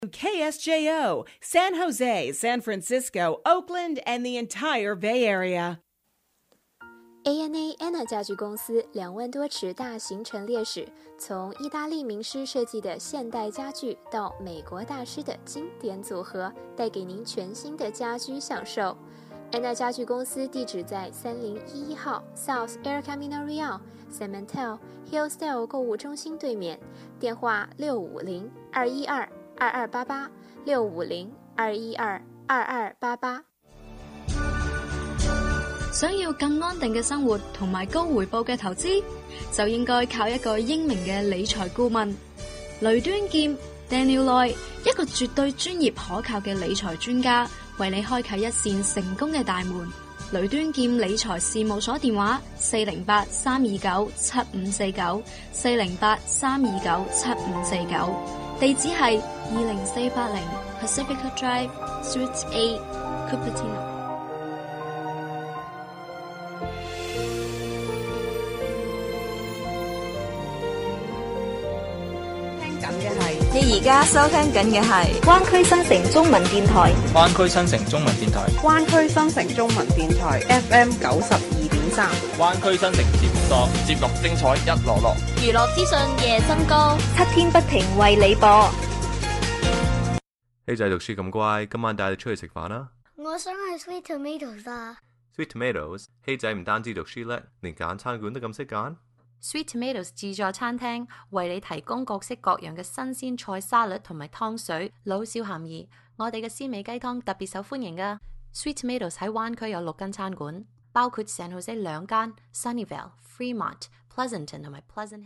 KSJO, San Jose, San Francisco, Oakland, and the entire Bay Area. ANA Anna 家具公司2万多尺大型陈列室，从意大利名师设计的现代家具到美国大师的经典组合，带给您全新的家居享受。Anna 家具公司地址在3011号 South El Camino Real、San Mateo Hillsdale 购物中心对面，电話650-212-2288，650-212-2288。 想要更安定嘅生活同埋高回報嘅投資，就應該靠一個英明嘅理財顧問雷端劍 Daniel Loy， 一個絕對專業可靠嘅理財專家，為你開啟一扇成功嘅大門。雷端劍理財事務所電話408-329-7549 408-329-7549，地址係20480 Pacifica Drive Suite A Cupertino。 你而家收聽緊嘅係灣區新城中文電台， 灣區新城中文電台， 灣區新城中文電台 FM 92.3， 灣區新城節目多，節目精彩一籮籮， 娛樂資訊夜增高，7天不停為你播。 希仔讀書咁乖，今晚帶你出去食飯啦！ 我想去 Sweet Tomatoes 啊！ Sweet Tomatoes， 希仔唔單止讀書叻，連揀餐館都咁識揀。 Sweet Tomatoes 自助餐廳為你提供各式各樣嘅新鮮菜沙律同埋湯水，老少咸宜。我哋嘅鮮味雞湯特別受歡迎㗎。Sweet Tomatoes 喺灣區有6間餐館，包括 San Jose 2間 Sunnyvale、Fremont、Pleasanton 同埋 Pleasant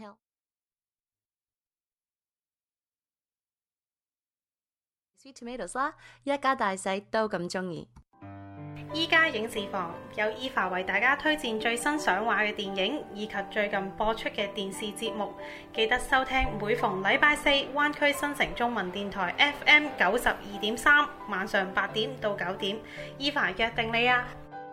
Hill。Sweet Tomatoes 啦，一家大細都咁鍾意。 依家影視房有 Eva 為大家推薦最新上畫嘅電影，以及最近播出嘅電視節目，記得收聽每逢禮拜四灣區新城中文電台 FM 92.3晚上8點到9點 Eva 約定你啊！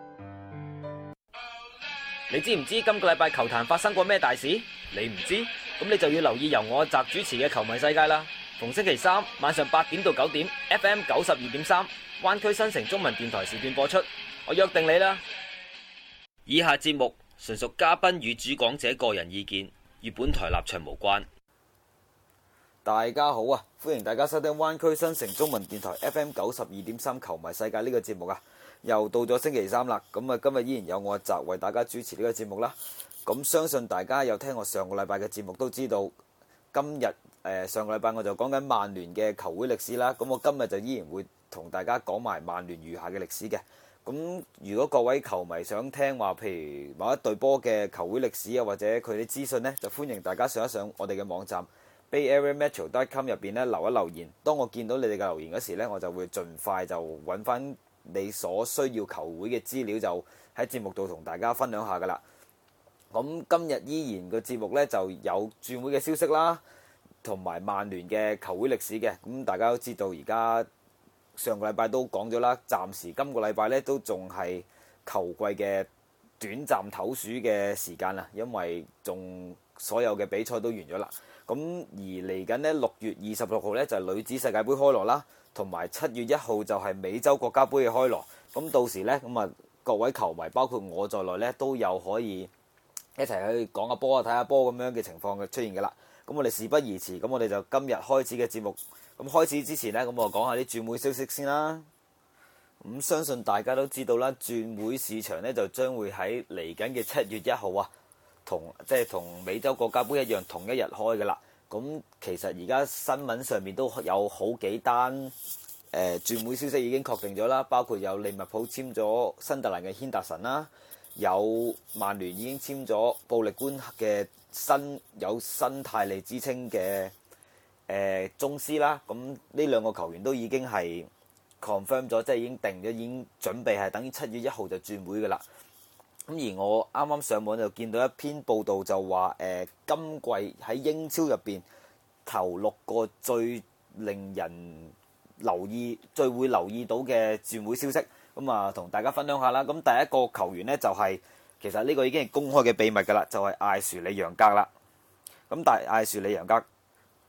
你知唔知今個禮拜球壇發生過咩大事？你唔知？咁你就要留意由我澤主持嘅球迷世界啦。逢星期三晚上8點到9點 FM 92.3灣區新城中文電台時段播出，我約定你啦。以下節目純屬嘉賓與主講者個人意見，與本台立場無關。大家好啊，歡迎大家收聽灣區新城中文電台 FM 92.3球迷世界呢個節目啊！又到咗星期三啦，咁啊今日依然有我澤為大家主持呢個節目啦。咁相信大家有聽我上個禮拜嘅節目都知道，今日上個禮拜我就講緊曼聯嘅球會歷史啦。咁我今日就依然會同大家講埋曼聯餘下嘅歷史嘅。咁如果各位球迷想聽話，譬如某一隊波嘅球會歷史啊，或者佢啲資訊呢，就歡迎大家上一上我哋嘅網站 BayAreaMetro.com 入邊咧留一留言。當我見到你哋嘅留言嗰時呢，我就會盡快就揾翻你所需要球會嘅資料，就喺節目度同大家分享下噶啦。咁今日依然個節目呢，就有轉會嘅消息啦，同埋曼聯嘅球會歷史嘅。咁大家都知道而家上個禮拜都講咗啦，暫時今個禮拜呢都仲係球季嘅短暫唞暑嘅時間啦，因為仲所有嘅比賽都完咗啦。咁而嚟緊呢6月26號呢就係女子世界盃開鑼啦，同埋7月1號就係美洲國家盃嘅開鑼。咁到時呢，咁啊各位球迷包括我在內呢，都有可以一齊去講下波啊、睇下波咁樣嘅情況嘅出現㗎啦。咁我哋事不宜遲，咁我哋就今日開始嘅節目。咁開始之前呢，咁我講下啲轉會消息先啦。咁相信大家都知道啦，轉會市場呢就將會喺嚟緊嘅7月1號啊，同美洲國家盃一樣同一日開㗎啦。咁其實而家新聞上面都有好幾單轉會消息已經確定咗啦，包括有利物浦簽咗新特蘭嘅軒達臣啦，有曼聯已經簽咗布力官嘅有新泰利之稱嘅宗師啦。咁呢兩個球員都已經係 confirm 咗，即係已經定咗，已經準備係等於7月1號就轉會㗎啦。咁而我啱啱上網就見到一篇報道，就話今季喺英超入邊頭6個最令人留意、最會留意到嘅轉會消息，咁啊同大家分享下啦。咁第一個球員呢，就係、其實呢個已經係公開嘅秘密㗎啦，就係艾殊利楊格啦。咁但係艾殊利楊格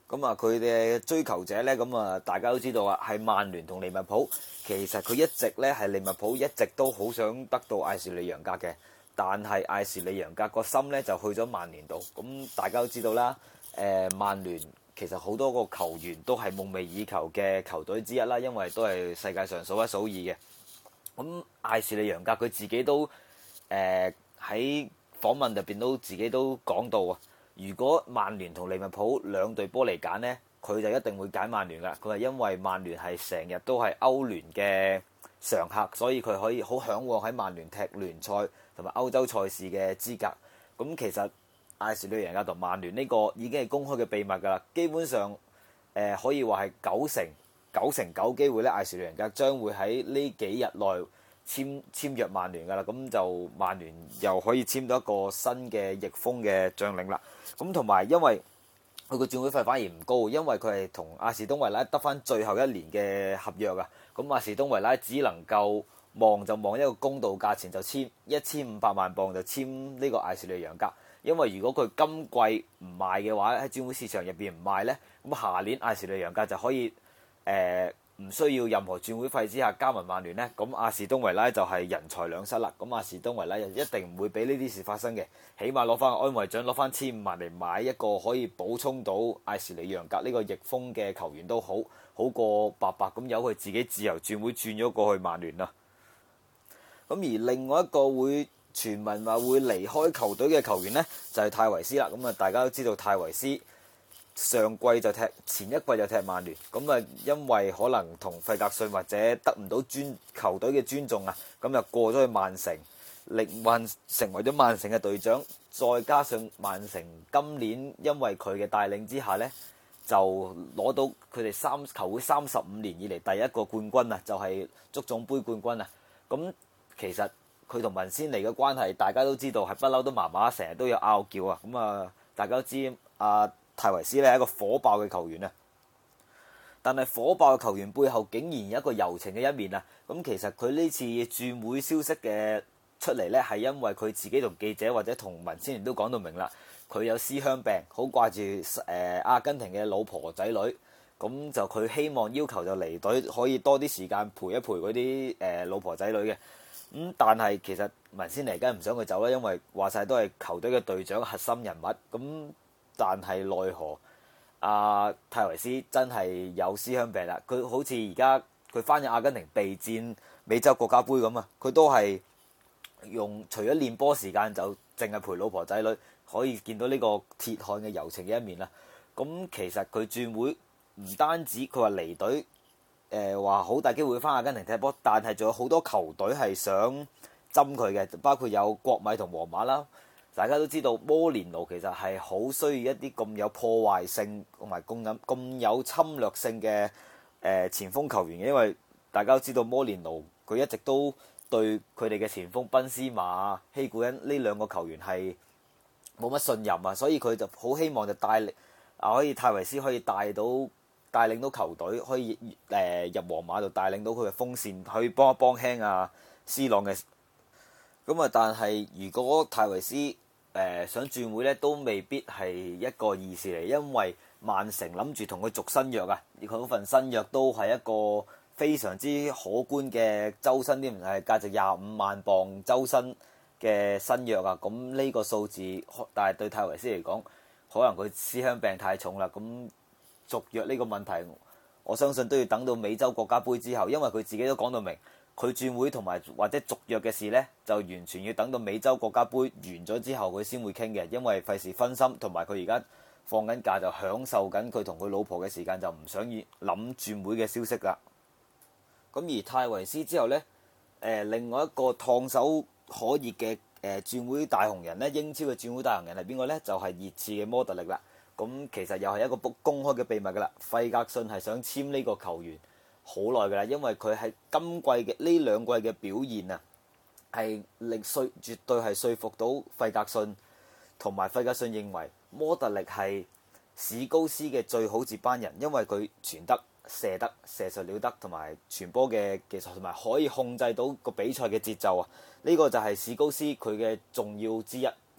咁啊，佢嘅追求者咧，咁啊，大家都知道啊，係曼聯同利物浦。其實佢一直咧係利物浦一直都好想得到艾士利楊格嘅，但係艾士利楊格個心咧就去咗曼聯度。咁大家都知道啦，曼聯其實好多個球員都係夢寐以求嘅球隊之一啦，因為都係世界上數一數二嘅。咁艾士利楊格佢自己都喺訪問入邊都自己都講到啊，如果曼聯同利物浦兩隊波嚟揀呢，佢就一定會揀曼聯噶。佢係因為曼聯係成日都係歐聯嘅常客，所以佢可以好嚮往喺曼聯踢聯賽同埋歐洲賽事嘅資格。咁其實艾士利楊格同曼聯呢個已經係公開嘅秘密㗎啦，基本上可以話係九成九機會咧，艾士利楊格將會喺呢幾日內簽約曼聯㗎啦。咁就曼聯又可以簽到一個新嘅翼鋒嘅將領啦。咁同埋因為佢個轉會費反而唔高，因為佢係同阿士東維拉得翻最後一年嘅合約啊。咁阿士東維拉只能夠望一個公道價錢，就簽1500萬鎊就簽呢個艾士利楊格。因為如果佢今季唔賣嘅話，喺轉會市場入邊唔賣呢，咁下年艾士利楊格就可以唔需要任何轉會費之下加盟曼聯呢，咁阿士東維拉就係人財兩失啦。咁阿士東維拉就一定唔會俾呢啲事發生嘅，起碼攞翻安慰獎，攞翻1500萬嚟買一個可以補充到艾士利楊格呢個翼鋒嘅球員都好過白白咁由佢自己自由轉會轉咗過去曼聯啦。咁而另外一個會傳聞話會離開球隊嘅球員呢，就係泰維斯啦。咁啊，大家都知道泰維斯上季就踢，前一季就踢曼聯。咁啊，因為可能同費格遜或者得唔到球隊嘅尊重啊，咁就過咗去曼城，成為咗曼城嘅隊長。再加上曼城今年因為佢嘅帶領之下呢，就攞到佢哋球會35年以嚟第一個冠軍啊，就係足總杯冠軍啊。咁其實佢同文仙尼嘅關係，大家都知道係不嬲都麻麻，成日都有拗撬啊。咁啊，大家都知泰維斯咧係一個火爆嘅球員啊。但係火爆嘅球員背後竟然有一個柔情嘅一面啊。咁其實佢呢次轉會消息嘅出嚟咧，係因為佢自己同記者或者同文仙尼都講到明啦，佢有思鄉病，好掛住阿根廷嘅老婆仔女。咁就佢希望要求就離隊，可以多啲時間陪一陪嗰啲老婆仔女嘅。但係其實文仙尼梗係唔想佢走啦，因為話晒都係球隊嘅隊長核心人物。咁但係奈何泰維斯真係有思鄉病啦。佢好似而家佢翻咗阿根廷備戰美洲國家杯咁啊，佢都係除咗練波時間就淨係陪老婆仔女，可以見到呢個鐵漢嘅柔情嘅一面啦。咁其實佢轉會唔單止佢話離隊。話好大機會翻阿根廷踢波，但係仲有好多球隊係想針佢嘅，包括有國米同皇馬啦。大家都知道摩連奴其實係好需要一啲咁有破壞性同埋咁有侵略性嘅前鋒球員嘅，因為大家都知道摩連奴佢一直都對佢哋嘅前鋒賓斯馬、希古恩呢兩個球員係冇乜信任啊，所以佢就好希望就可以泰維斯可以帶領到球隊，可以入皇馬度帶領到佢嘅鋒線，去幫一幫輕C朗嘅。咁啊，但係如果泰維斯想轉會咧，都未必係一個易事嚟，因為曼城諗住同佢續新約啊，而佢嗰份新約都係一個非常之可觀嘅周薪，啲係價值25萬鎊周薪嘅新約啊。咁呢個數字，但係對泰維斯嚟講，可能佢思鄉病太重啦。咁續約呢個問題，我相信都要等到美洲國家杯之後，因為佢自己都講到明，佢轉會同埋或者續約嘅事呢，就完全要等到美洲國家杯完咗之後佢先會傾嘅，因為費事分心，同埋佢而家放緊假就享受緊佢同佢老婆嘅時間，就唔想諗轉會嘅消息啦。咁而泰維斯之後呢，另外一個燙手可熱嘅轉會大紅人呢，英超嘅轉會大紅人係邊個呢？就係熱刺嘅摩特力啦。咁其實又係一個公開嘅秘密㗎啦。費格遜係想簽呢個球員好耐㗎啦，因為佢喺今季嘅呢兩季嘅表現啊，係絕對係說服到費格遜，同埋費格遜認為摩特力係史高斯嘅最好接班人，因為佢傳得、射得、射術了得，同埋傳波嘅技術，同埋可以控制到個比賽嘅節奏啊！呢個就係史高斯佢嘅重要之一，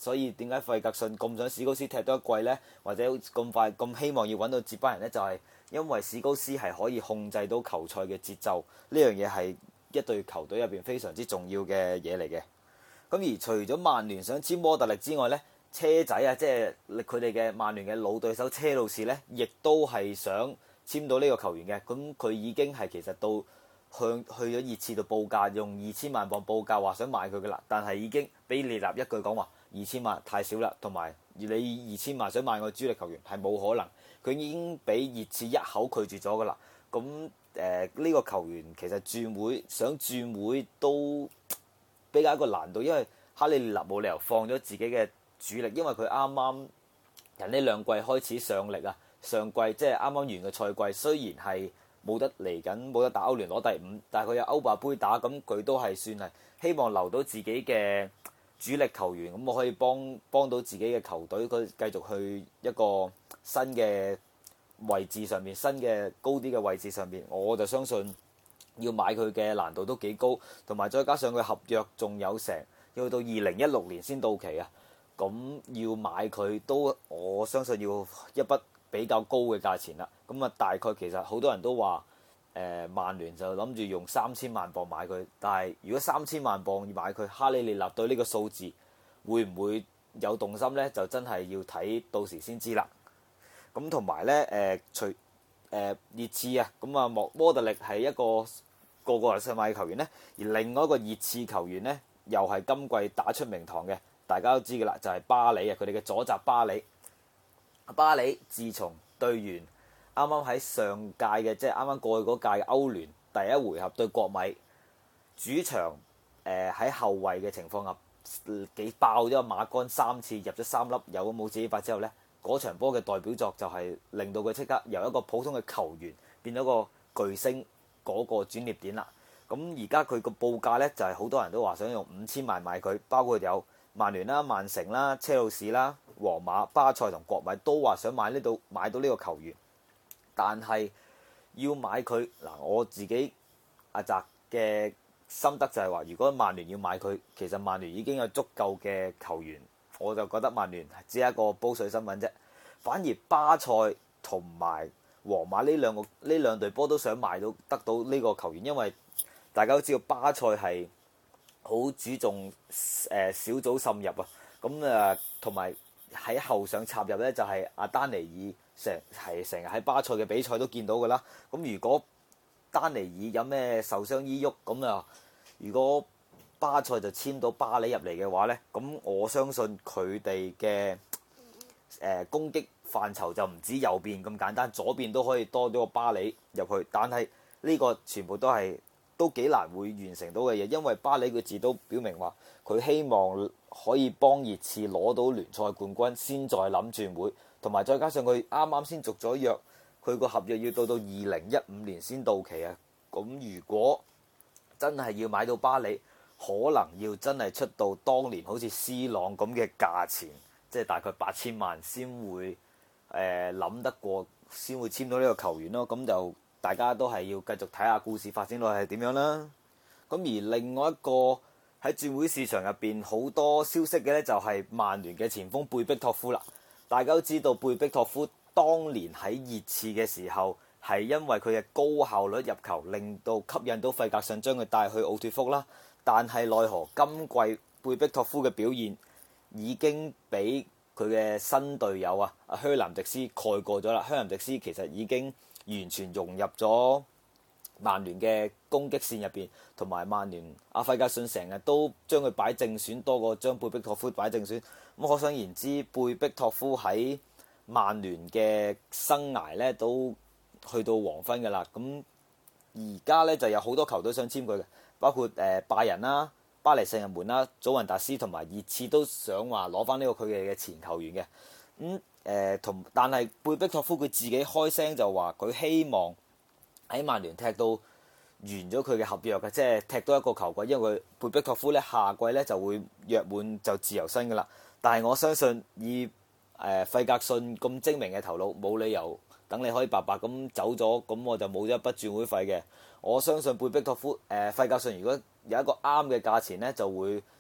所以點解費格遜咁想史高斯踢多一季呢？或者咁快咁希望要揾到接班人呢？就係因為史高斯係可以控制到球賽嘅節奏，呢樣嘢係一隊球隊入邊非常之重要嘅嘢嚟嘅。咁而除咗曼聯想簽摩特力之外呢，車仔啊，即係佢哋嘅曼聯嘅老對手車路士呢，亦都係想簽到呢個球員嘅。咁佢已經係其實去咗熱刺度報價，用2000萬磅報價話想買佢嘅啦，但係已經俾列納一句講話2000萬太少啦，同埋你2000萬想買個主力球員係冇可能，佢已經俾熱刺一口拒絕咗噶啦。咁呢個球員其實想轉會都比較一個難度，因為哈利列納冇理由放咗自己嘅主力，因為佢啱啱人呢兩季開始上力啊，上季即係啱啱完嘅賽季，雖然係冇得打歐聯攞第5，但係佢有歐霸杯打，咁佢都係算係希望留到自己嘅主力球員，咁我可以幫到自己嘅球隊，佢繼續去一個新嘅位置上面，新嘅高啲嘅位置上面，我就相信要買佢嘅難度都幾高，同埋再加上佢合約仲有要到2016年先到期啊，咁要買佢都我相信要一筆比較高嘅價錢啦。咁啊，大概其實好多人都話曼聯就諗住用3000萬磅買佢，但係如果3000萬磅要買佢，哈利列納對呢個數字會唔會有動心呢？就真係要睇到時先知啦。咁同埋咧熱刺啊，咁啊摩特力係一個係想買嘅球員呢，而另外一個熱刺球員呢，又係今季打出名堂嘅，大家都知㗎啦，就係巴里啊，佢哋嘅左閘巴里。巴里自從對完啱啱喺上屆嘅，即係啱啱過去嗰屆嘅歐聯第一回合對國米主場喺後衞嘅情況下幾爆咗馬桿3次，入咗3粒，有冇自己發之後呢，嗰場波嘅代表作就係令到佢即刻由一個普通嘅球員變咗個巨星嗰個轉捩點啦。咁而家佢個報價呢，就係好多人都話想用5000萬買佢，包括有曼聯啦、曼城啦、車路士啦、皇馬、巴塞同國米都話想買到呢個球員。但係要買佢嗱，我自己阿澤嘅心得就係話，如果曼聯要買佢，其實曼聯已經有足夠嘅球員，我就覺得曼聯只係一個煲水新聞啫。反而巴塞同埋皇馬呢兩隊波都想買到得到呢個球員，因為大家都知道巴塞係好注重小組滲入啊，咁同埋喺後上插入咧，就係阿丹尼爾成日喺巴塞嘅比賽都見到㗎啦。咁如果丹尼爾有咩受傷醫鬱，咁啊如果巴塞就簽到巴里入嚟嘅話咧，咁我相信佢哋嘅攻擊範疇就唔止右邊咁簡單，左邊都可以多咗個巴里入去。但係呢個全部都幾難會完成到嘅嘢，因為巴里佢字都表明話佢希望可以幫熱刺攞到聯賽冠軍先再諗轉會，同埋再加上佢啱啱先續咗約，佢個合約要到2015年先到期啊。咁如果真係要買到巴里，可能要真係出到當年好似 C 朗咁嘅價錢，即係大概8000萬先會諗得過，先會簽到呢個球員咯。咁就大家都係要繼續睇下故事發展落去係點樣啦。咁而另外一個喺轉會市場入邊好多消息嘅呢，就係曼聯嘅前鋒貝碧托夫啦。大家都知道貝碧托夫當年喺熱刺嘅時候係因為佢嘅高效率入球，令到吸引到費格遜將佢帶去奧脱福啦。但係奈何今季貝碧托夫嘅表現已經俾佢嘅新隊友阿靴南迪斯蓋過咗啦。靴南迪斯其實已經完全融入咗曼聯嘅攻擊線入邊，同埋曼聯阿費格遜成日都將佢擺正選多過將貝碧托夫擺正選。咁可想而知，貝碧托夫喺曼聯嘅生涯咧都去到黃昏㗎啦。咁而家咧就有好多球隊想簽佢嘅，包括拜仁啦、巴黎聖日門啦、祖雲達斯同埋熱刺都想話攞翻呢個佢哋嘅前球員嘅。但係貝碧托夫佢自己開聲就話佢希望喺曼聯踢到完咗佢嘅合約嘅，即係踢多一個球季，因為貝碧托夫咧下季咧就會約滿就自由身㗎啦。但係我相信以費格遜咁精明嘅頭腦，冇理由等你可以白白咁走咗，咁我就冇咗一筆轉會費嘅。我相信貝碧托夫費格遜如果有一個啱嘅價錢咧，就會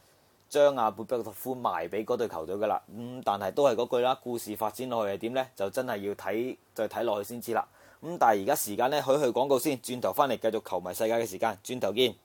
將阿貝碧托夫賣俾嗰隊球隊噶啦。但係都係嗰句啦，故事發展落去係點呢？就真係要睇落去先知啦。但係而家時間呢，去廣告先，轉頭翻嚟繼續球迷世界嘅時間，轉頭見。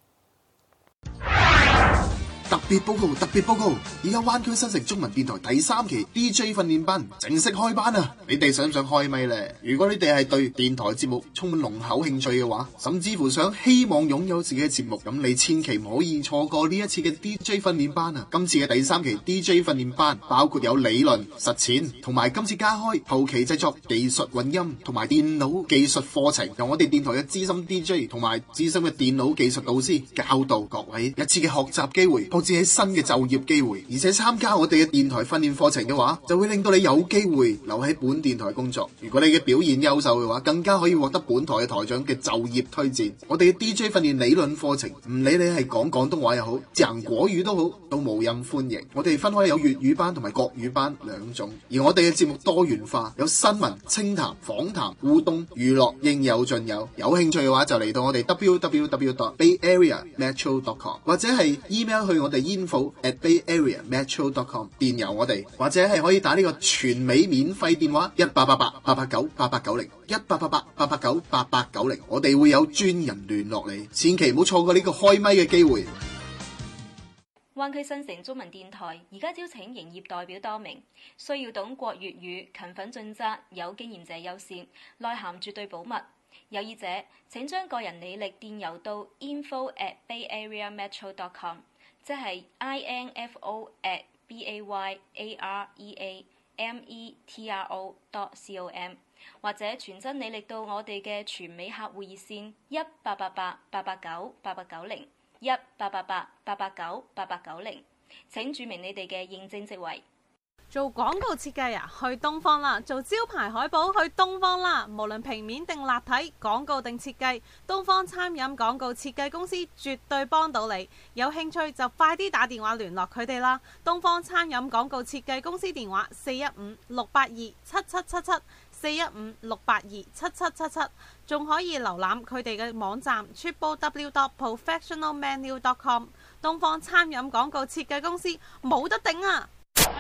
特別報告！特別報告！而家灣區新城中文電台第3期 DJ 訓練班正式開班啊！你哋想唔想開咪呢？如果你哋係對電台節目充滿濃厚興趣嘅話，甚至乎希望擁有自己嘅節目，咁你千祈唔可以錯過呢一次嘅 DJ 訓練班啊！今次嘅第3期 DJ 訓練班包括有理論、實踐，同埋今次加開後期製作、技術混音同埋電腦技術課程，由我哋電台嘅資深 DJ 同埋資深嘅電腦技術導師教導各位一次嘅學習機會。好似喺新嘅就業機會，而且參加我哋嘅電台訓練課程嘅話，就會令到你有機會留喺本電台工作。如果你嘅表現優秀嘅話，更加可以獲得本台嘅台長嘅就業推薦。我哋嘅 DJ 訓練理論課程，唔理你係講廣東話又好，講國語都好，都無任歡迎。我哋分開有粵語班同埋國語班兩種，而我哋嘅節目多元化，有新聞、清談、訪談、互動、娛樂，應有盡有。有興趣嘅話，就嚟到我哋 www.bayareametro.com 或者係 email 去我哋info@bayareametro.com 電郵我哋，或者係可以打呢個全美免費電話1888-889-8890 1888-889-8890，我哋會有專人聯絡你，千祈唔好錯過呢個開咪嘅機會。 灣區新城中文電台而家招請營業代表多名，需要懂國粵語、勤奮盡責、有經驗者優先，內涵絕對保密。有意者請將個人履歷電郵到 info@bayareametro.com， 即係 info@bayareametro.com， 或者傳真履歷到我哋嘅全美客戶熱線1888-889-8890 1888-889-8890，請註明你哋嘅認證職位。 做廣告設計啊，去東方啦；做招牌海報，去東方啦。無論平面定立體，廣告定設計，東方餐飲廣告設計公司絕對幫到你。有興趣就快啲打電話聯絡佢哋啦。東方餐飲廣告設計公司電話415-682-7777 415-682-7777，仲可以瀏覽佢哋嘅網站 www.professionalmenu.com。東方餐飲廣告設計公司冇得頂啊！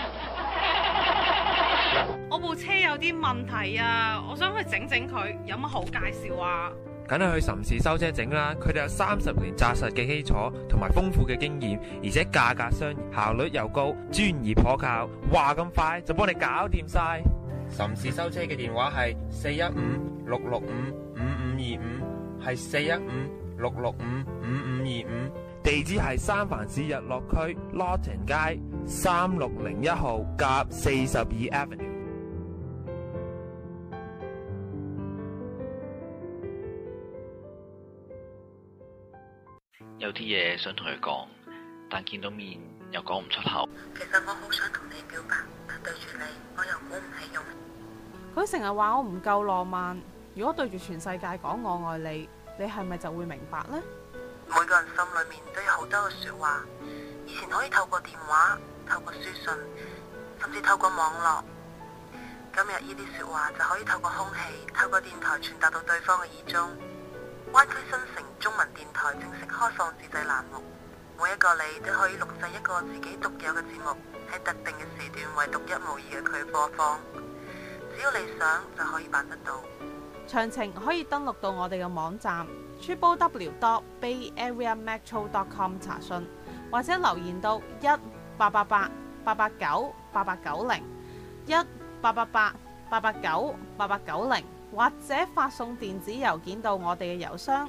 我部車有啲問題啊，我想去整佢，有乜好介紹啊？ 梗係去岑氏修車整啦，佢哋有30年紮實嘅基礎同埋豐富嘅經驗，而且價格相宜，效率又高，專業可靠，話咁快就幫你搞掂晒。岑氏修車嘅電話係415-665-5525，係415-665-5525，地址係三藩市日落區 Lawton 街3601號甲42 Avenue。 有啲嘢想同佢講，但見到面又講唔出口。 其實我好想同你表白，但對住你，我又鼓唔起勇氣。 佢成日話我唔夠浪漫，如果對住全世界講我愛你，你係咪就會明白呢？ 每個人心裏面都有好多嘅說話，以前可以透過電話、透過書信，甚至透過網絡。今日呢啲說話就可以透過空氣、透過電台傳達到對方嘅耳中。灣區新城中文電台正式開放自製欄目，每一個你都可以錄製一個自己獨有嘅節目，喺特定嘅時段為獨一無二嘅佢播放。只要你想就可以辦得到。 詳情可以登錄到我哋嘅網站 www.bayareametro.com 查詢，或者留言到1888-889-8890 1888-889-8890，或者發送電子郵件到我哋嘅郵箱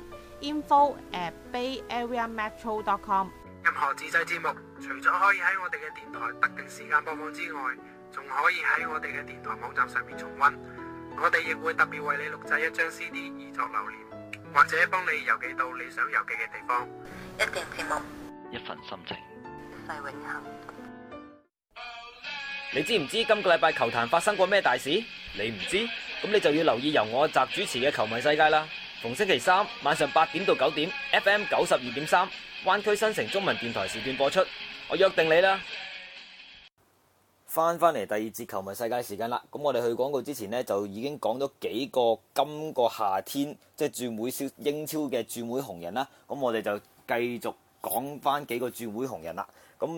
info@bayareametro.com。 任何自製節目，除咗可以喺我哋嘅電台特定時間播放之外，仲可以喺我哋嘅電台網站上面重溫。我哋亦會特別為你錄製一張 CD 以作留念，或者幫你郵寄到你想郵寄嘅地方。 一段節目， 一份心情， 一世永恆。 你知唔知今個禮拜球壇發生過咩大事？你唔知？咁你就要留意由我澤主持嘅球迷世界啦。逢星期三晚上8點到9點 FM 92.3灣區新城中文電台時段播出，我約定你啦。翻嚟第二節球迷世界時間啦，咁我哋去廣告之前呢，就已經講咗幾個今個夏天即係轉會英超嘅轉會紅人啦，咁我哋就繼續講翻幾個轉會紅人啦。咁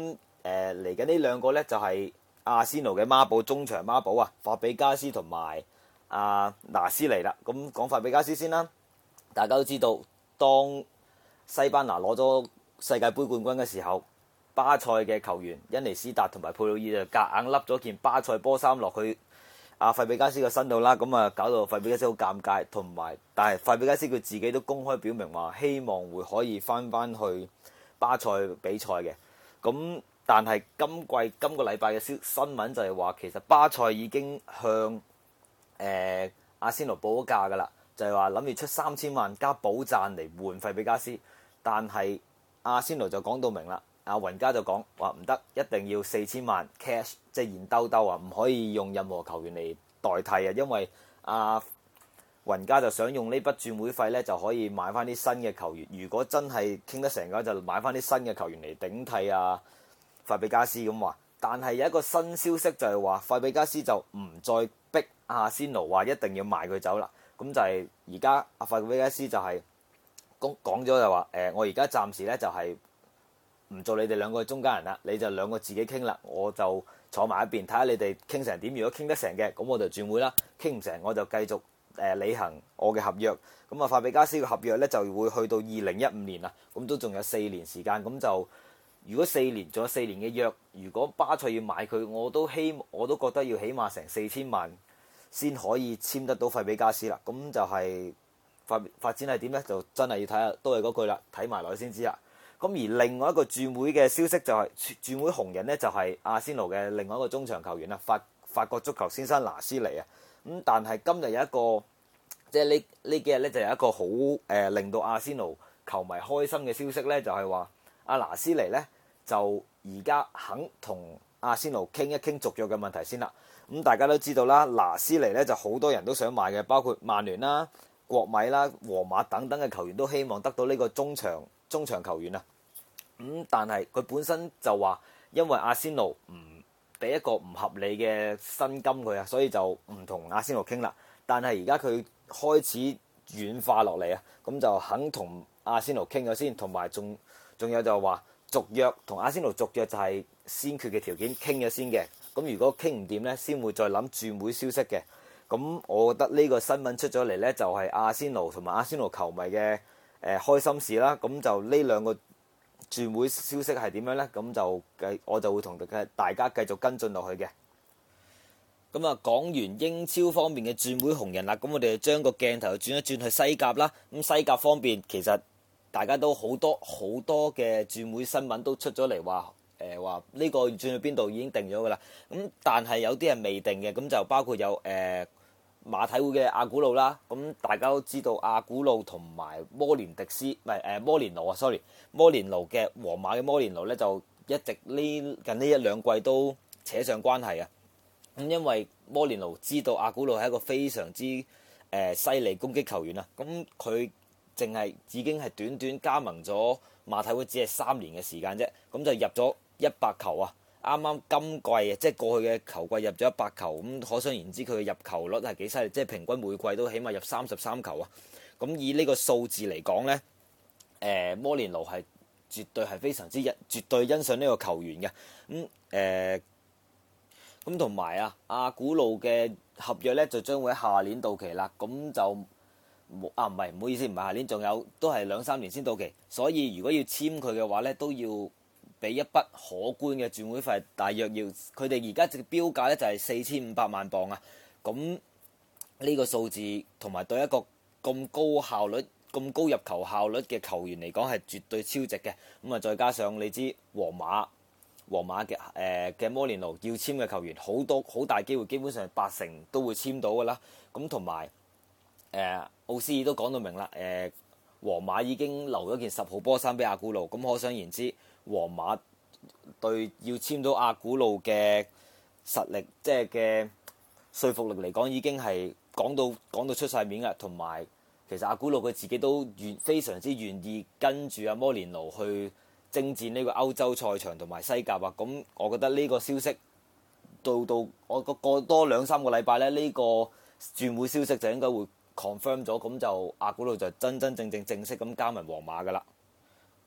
嚟緊呢兩個呢，就係阿仙奴嘅孖寶中場孖寶啊，法比加斯同埋拿斯尼啦。咁講法比加斯先啦，大家都知道，當西班牙攞咗世界盃冠軍嘅時候，巴塞嘅球員恩尼斯達同埋佩魯爾就夾硬笠咗件巴塞波衫落去費比加斯嘅身度啦，咁啊搞到費比加斯好尷尬，但係費比加斯佢自己都公開表明話希望會可以翻去巴塞比賽嘅。咁但係今個禮拜嘅新聞就係話，其實巴塞已經向阿仙奴報咗價㗎啦，就係話諗住出3000萬加保贊嚟換費比加斯，但係阿仙奴就講到明啦。阿雲加就講話唔得，一定要4000萬 cash， 即係現兜兜啊，唔可以用任何球員嚟代替啊，因為阿雲加就想用呢筆轉會費咧，就可以買翻啲新嘅球員。如果真係傾得成嘅話，就買翻啲新嘅球員嚟頂替費比加斯咁話。但係有一個新消息就係話，費比加斯就唔再逼阿仙奴話一定要賣佢走啦。咁就係而家阿費比加斯就係講咗就話我而家暫時咧就係唔做你哋兩個中間人啦，你就兩個自己傾啦，我就坐埋一邊睇下你哋傾成點。如果傾得成嘅，咁我就轉會啦；傾唔成，我就繼續履行我嘅合約。咁費比加斯嘅合約咧就會去到2015年啦，咁都仲有4年時間。咁就如果仲有4年嘅約，如果巴塞要買佢，我都覺得要起碼成4000萬先可以簽得到費比加斯啦。咁就係發展係點咧？就真係要睇下，都係嗰句啦，睇埋落去先知啦。咁而另外一個轉會嘅消息就係轉會紅人咧，就係阿仙奴嘅另外一個中場球員啦，法國足球先生拿斯尼啊。咁但係今日有一個，即係呢幾日咧就有一個好令到阿仙奴球迷開心嘅消息咧，就係話阿拿斯尼咧就而家肯同阿仙奴傾一傾續約嘅問題先啦。咁大家都知道啦，拿斯尼咧就好多人都想買嘅，包括曼聯啦、國米啦、皇馬等等嘅球員都希望得到呢個中場球員啊。但係佢本身就話，因為阿仙奴唔俾一個唔合理嘅薪金佢啊，所以就唔同阿仙奴傾啦。但係而家佢開始軟化落嚟啊，咁就肯同阿仙奴傾咗先，同埋仲有就話續約同阿仙奴續約就係先決嘅條件，傾咗先嘅。咁如果傾唔掂咧，先會再諗轉會消息嘅。咁我覺得呢個新聞出咗嚟咧，就係阿仙奴同埋阿仙奴球迷嘅開心事啦。咁就呢兩個轉會消息係點樣呢？咁我就會同大家繼續跟進落去嘅。咁啊，講完英超方面嘅轉會紅人啦，咁我哋就將個鏡頭轉一轉去西甲啦。咁西甲方面其實大家都好多嘅轉會新聞都出咗嚟，話呢個轉去邊度已經定咗㗎啦。咁但係有啲係未定嘅，咁就包括有馬體會嘅阿古路啦。咁大家都知道阿古路同埋摩連奴嘅皇馬嘅摩連奴咧，就一直近呢1-2季都扯上關係啊。咁因為摩連奴知道阿古路係一個非常之犀利攻擊球員啊。咁佢已經係短加盟咗馬體會，只係3年嘅時間啫。咁就入咗100球啊！啱啱今季即係過去嘅球季入咗100球，咁可想而知佢嘅入球率係幾犀利，即係平均每季都起碼入33球啊！咁以呢個數字嚟講咧，摩連奴係絕對係非常之絕對欣賞呢個球員嘅。咁同埋阿古路嘅合約咧就將會喺下年到期啦。咁就唔好意思，唔係下年，都係2-3年先到期。所以如果要簽佢嘅話咧，都要俾一筆可觀嘅轉會費，大約佢哋而家嘅標價咧就係4500萬鎊啊！咁呢個數字同埋對一個咁高效率、咁高入球效率嘅球員嚟講係絕對超值嘅。咁啊，再加上你知皇馬嘅摩連奴要簽嘅球員好大機會，基本上80%都會簽到噶啦。咁同埋奧斯爾都講到明啦，皇馬已經留咗件10號波衫俾阿古路，咁可想而知，皇馬對要簽到阿古路嘅實力，即係嘅說服力嚟講，已經係講到出晒面啦。同埋其實阿古路佢自己都非常之願意跟住阿摩連奴去征戰呢個歐洲賽場同埋西甲啊。咁我覺得呢個消息到我過多2-3個禮拜咧，呢個轉會消息就應該會confirm 咗，咁就阿古路就真正式咁加盟皇馬噶啦。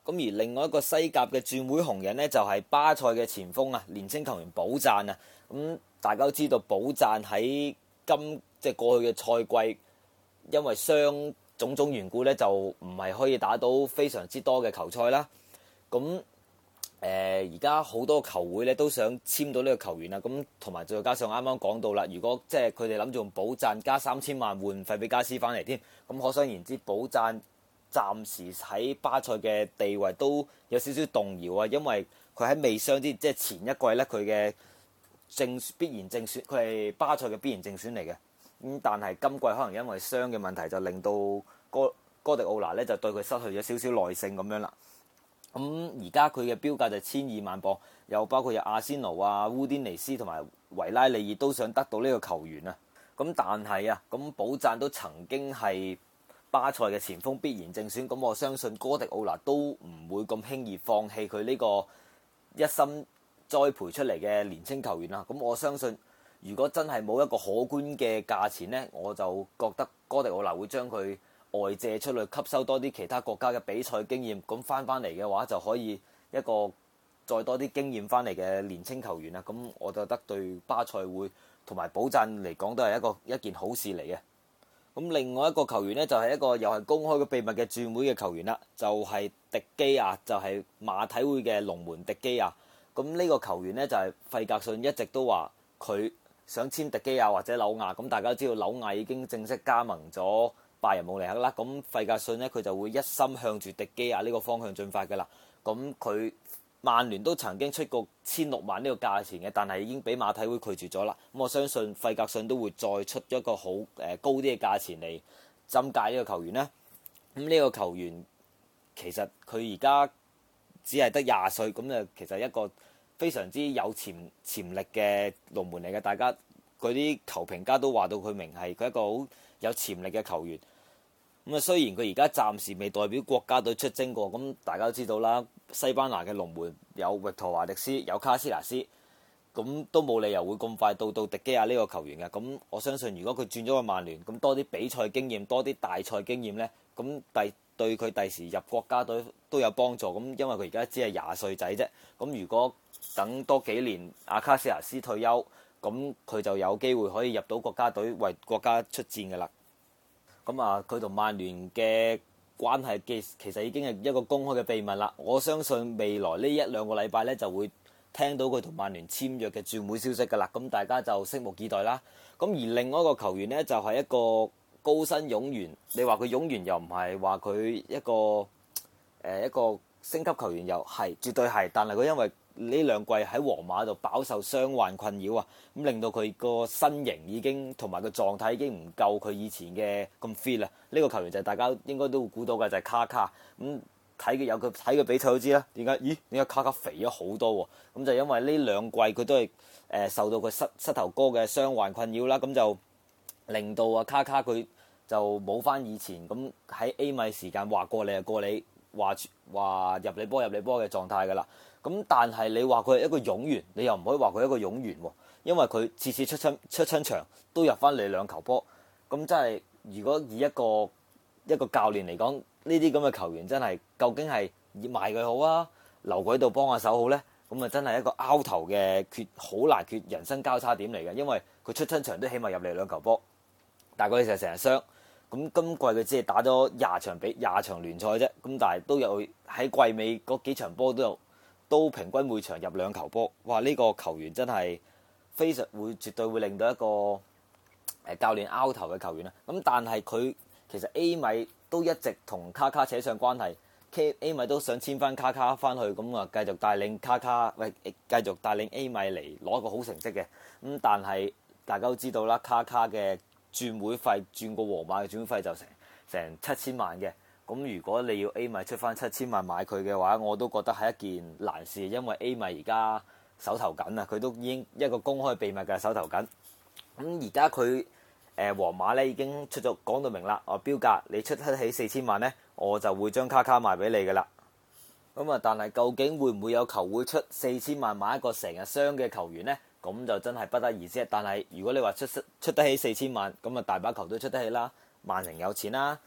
咁而另外一個西甲嘅轉會紅人呢，就係巴塞嘅前鋒啊，年青球員保贊啊。咁大家都知道保贊喺即係過去嘅賽季，因為傷種種緣故呢，就唔係可以打到非常之多嘅球賽啦。咁而家好多球會咧都想簽到呢個球員啦。咁同埋再加上啱啱講到啦，如果即係佢哋諗住用保贊加3000萬換費比加斯翻嚟添，咁可想而知保贊暫時喺巴塞嘅地位都有少少動搖啊，因為佢喺未傷之即係前一季咧，佢嘅必然正選，佢係巴塞嘅必然正選嚟嘅。咁但係今季可能因為傷嘅問題，就令到哥迪奧拿咧就對佢失去咗少少耐性咁樣啦。咁而家佢嘅標價就1200萬磅，又包括有阿仙奴啊、烏甸尼斯同埋維拉利爾都想得到呢個球員啊。咁但係啊，咁保贊都曾經係巴塞嘅前鋒必然正選，咁我相信哥迪奧拿都唔會咁輕易放棄佢呢個一心栽培出嚟嘅年青球員啦。咁我相信如果真係冇一個可觀嘅價錢呢，我就覺得哥迪奧拿會將佢外借出去，吸收多啲其他國家嘅比賽經驗，咁翻嚟嘅話就可以一個再多啲經驗翻嚟嘅年青球員啦。咁我覺得對巴塞會同埋保贊嚟講都係一件好事嚟嘅。咁另外一個球員呢，就係一個又係公開嘅秘密嘅轉會嘅球員啦，就係迪基亞，就係馬體會嘅龍門迪基亞。咁呢個球員呢，就係費格遜一直都話佢想簽迪基亞或者紐亞。咁大家都知道紐亞已經正式加盟咗拜仁慕尼黑啦。咁費格遜呢，佢就會一心向住迪基亞呢個方向進發㗎啦。咁佢曼聯都曾經出過1600萬呢個價錢嘅，但係已經俾馬體會拒絕咗啦。咁我相信費格遜都會再出一個好高啲嘅價錢嚟針界呢個球員啦。咁呢個球員其實佢而家只係得20歲，咁就其實一個非常之有潛力嘅龍門嚟嘅。大家嗰啲球評家都話到佢明係佢一個好有潛力嘅球員。咁啊，雖然佢而家暫時未代表國家隊出征過，咁大家都知道啦，西班牙嘅龍門有域陀華迪斯，有卡斯拿斯，咁都冇理由會咁快到迪基亞呢個球員嘅。咁我相信如果佢轉咗去曼聯，咁多啲比賽經驗，多啲大賽經驗呢，咁對佢第時入國家隊都有幫助。咁因為佢而家只係20歲仔啫，咁如果等多幾年阿卡斯拿斯退休，咁佢就有機會可以入到國家隊為國家出戰㗎啦。咁啊，佢同曼聯嘅關係其實已經係一個公開嘅秘密啦。我相信未來呢1-2個禮拜咧就會聽到佢同曼聯簽約嘅轉會消息㗎啦。咁大家就拭目以待啦。咁而另外一個球員呢，就係一個高薪冗員，你話佢冗員又唔係話佢一個升級球員，又係絕對係，但係佢因為呢兩季喺皇馬度飽受傷患困擾啊，咁令到佢個身形已經同埋個狀態已經唔夠佢以前嘅咁 fit 啦。呢個球員就係大家應該都會估到嘅，就係卡卡。咁睇佢比賽都知啦。點解卡卡肥咗好多喎？咁就因為呢兩季佢都係受到佢膝頭哥嘅傷患困擾啦，咁就令到卡卡佢就冇翻以前咁喺 A 米時間話過你就過你，話入你波嘅狀態㗎啦。咁但係你話佢係一個冗員，你又唔可以話佢係一個冗員喎，因為佢次次出親場都入翻嚟2球波。咁真係如果以一個教練嚟講，呢啲咁嘅球員真係究竟係賣佢好啊，留佢喺度幫下手好呢？咁啊真係一個拗頭嘅好難缺人生交叉點嚟嘅，因為佢出親場都起碼入嚟2球波，但係佢成日傷。咁今季佢只係打咗20場聯賽啫，咁但係都有喺季尾嗰幾場波都平均每場入2球波。哇！呢個球員真係非常絕對會令到一個教練拗頭嘅球員啦。咁但係佢其實 A 米都一直同卡卡扯上關係，A 米都想簽翻卡卡翻去，咁啊繼續帶領繼續帶領 A 米嚟攞一個好成績嘅。咁但係大家都知道啦，卡卡嘅轉會費轉過皇馬嘅轉會費就成7000萬嘅。咁如果你要 A 米出翻7000萬買佢嘅話，我都覺得係一件難事，因為 A 米而家手頭緊啊，佢都已經一個公開秘密嘅手頭緊。咁而家佢皇馬咧已經講到明啦，標價你出得起4000萬咧，我就會將卡卡賣俾你㗎啦。咁啊，但係究竟會唔會有球會出4000萬買一個成日傷嘅球員咧？咁就真係不得而知。但係如果你話出得起4000萬，咁啊大把球隊出得起啦。曼城有錢啦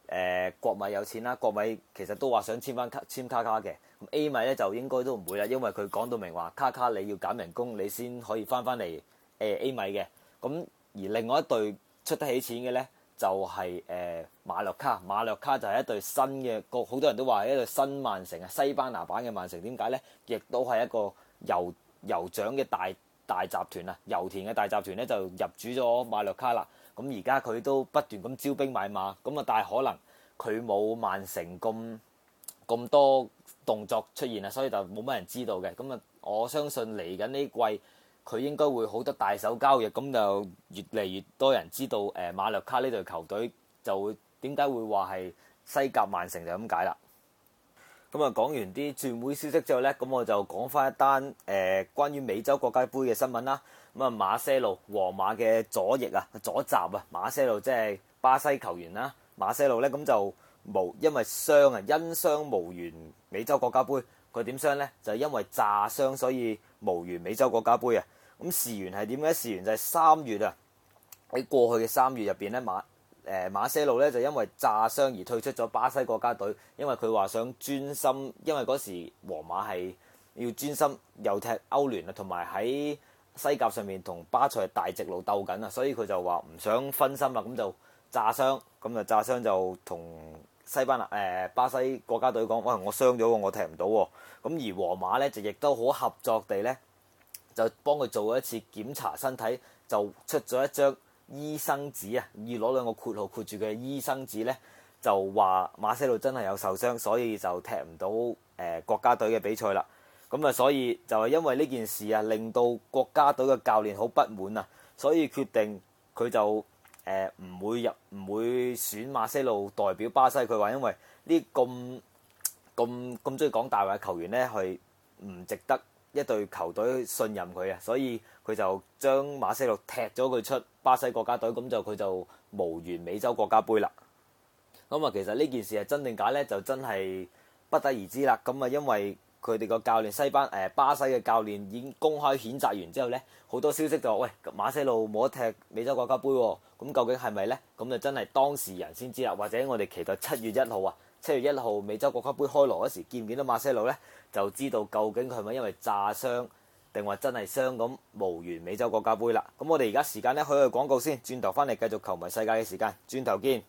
國米有錢啦，國米其實都話想簽卡卡嘅。咁 A 米咧就應該都唔會啦，因為佢講到明話卡卡你要減人工，你先可以翻嚟A 米嘅。咁而另外一隊出得起錢嘅咧，就係馬略卡。馬略卡就係一隊新嘅，好多人都話係一隊新曼城啊，西班牙版嘅曼城。點解咧？亦都係一個酋長嘅大集團啊，油田嘅大集團咧就入主咗馬略卡啦。咁而家佢都不斷咁招兵買馬，咁啊但係可能佢冇曼城咁多動作出現啊，所以就冇乜人知道嘅。咁啊，我相信嚟緊呢季佢應該會好多大手交易，咁就越嚟越多人知道馬略卡呢隊球隊就會點解會話係西甲曼城就咁解啦。咁啊，講完啲轉會消息之後咧，咁我就講翻一單關於美洲國家杯嘅新聞啦。咁啊，馬些路皇馬嘅左閘啊，馬些路即係巴西球員啦。馬些路咧咁就因為因傷無緣美洲國家杯。佢點傷咧？就係因為炸傷，所以無緣美洲國家杯啊。咁事緣係點咧？事緣就係3月啊，喺過去嘅3月入邊咧，馬些路咧就因為炸傷而退出咗巴西國家隊，因為佢話想專心，因為嗰時皇馬係要專心又踢歐聯啊，同埋喺西甲上面同巴塞大直路鬥緊啊，所以佢就話唔想分心啦，咁就炸傷，就同巴西國家隊講：喂，我傷咗喎，我踢唔到喎。咁而皇馬咧就亦都好合作地咧，就幫佢做一次檢查身體，就出咗一張醫生紙啊，要攞2個括號括住嘅醫生紙咧，就話馬些路真係有受傷，所以就踢唔到國家隊嘅比賽啦。咁啊，所以就係因為呢件事啊，令到國家隊嘅教練好不滿啊，所以決定佢就唔會選馬些路代表巴西。佢話因為呢咁中意講大話嘅球員咧，係唔值得一隊球隊信任佢啊，所以佢就將馬些路踢咗佢出巴西國家隊，咁佢就無緣美洲國家杯啦。咁啊，其實呢件事係真定假咧，就真係不得而知啦。咁啊，因為佢哋個教練巴西嘅教練已經公開譴責完之後咧，好多消息就話：喂，馬些路冇得踢美洲國家杯喎。咁究竟係咪咧？咁就真係當事人先知啦。或者我哋期待7月1號啊，7月1號美洲國家杯開鑼嗰時見唔見到馬些路咧，就知道究竟佢係咪因為炸傷定話真係傷咁無緣美洲國家杯啦。咁我哋而家時間咧去廣告先，轉頭翻嚟繼續球迷世界嘅時間，轉頭見。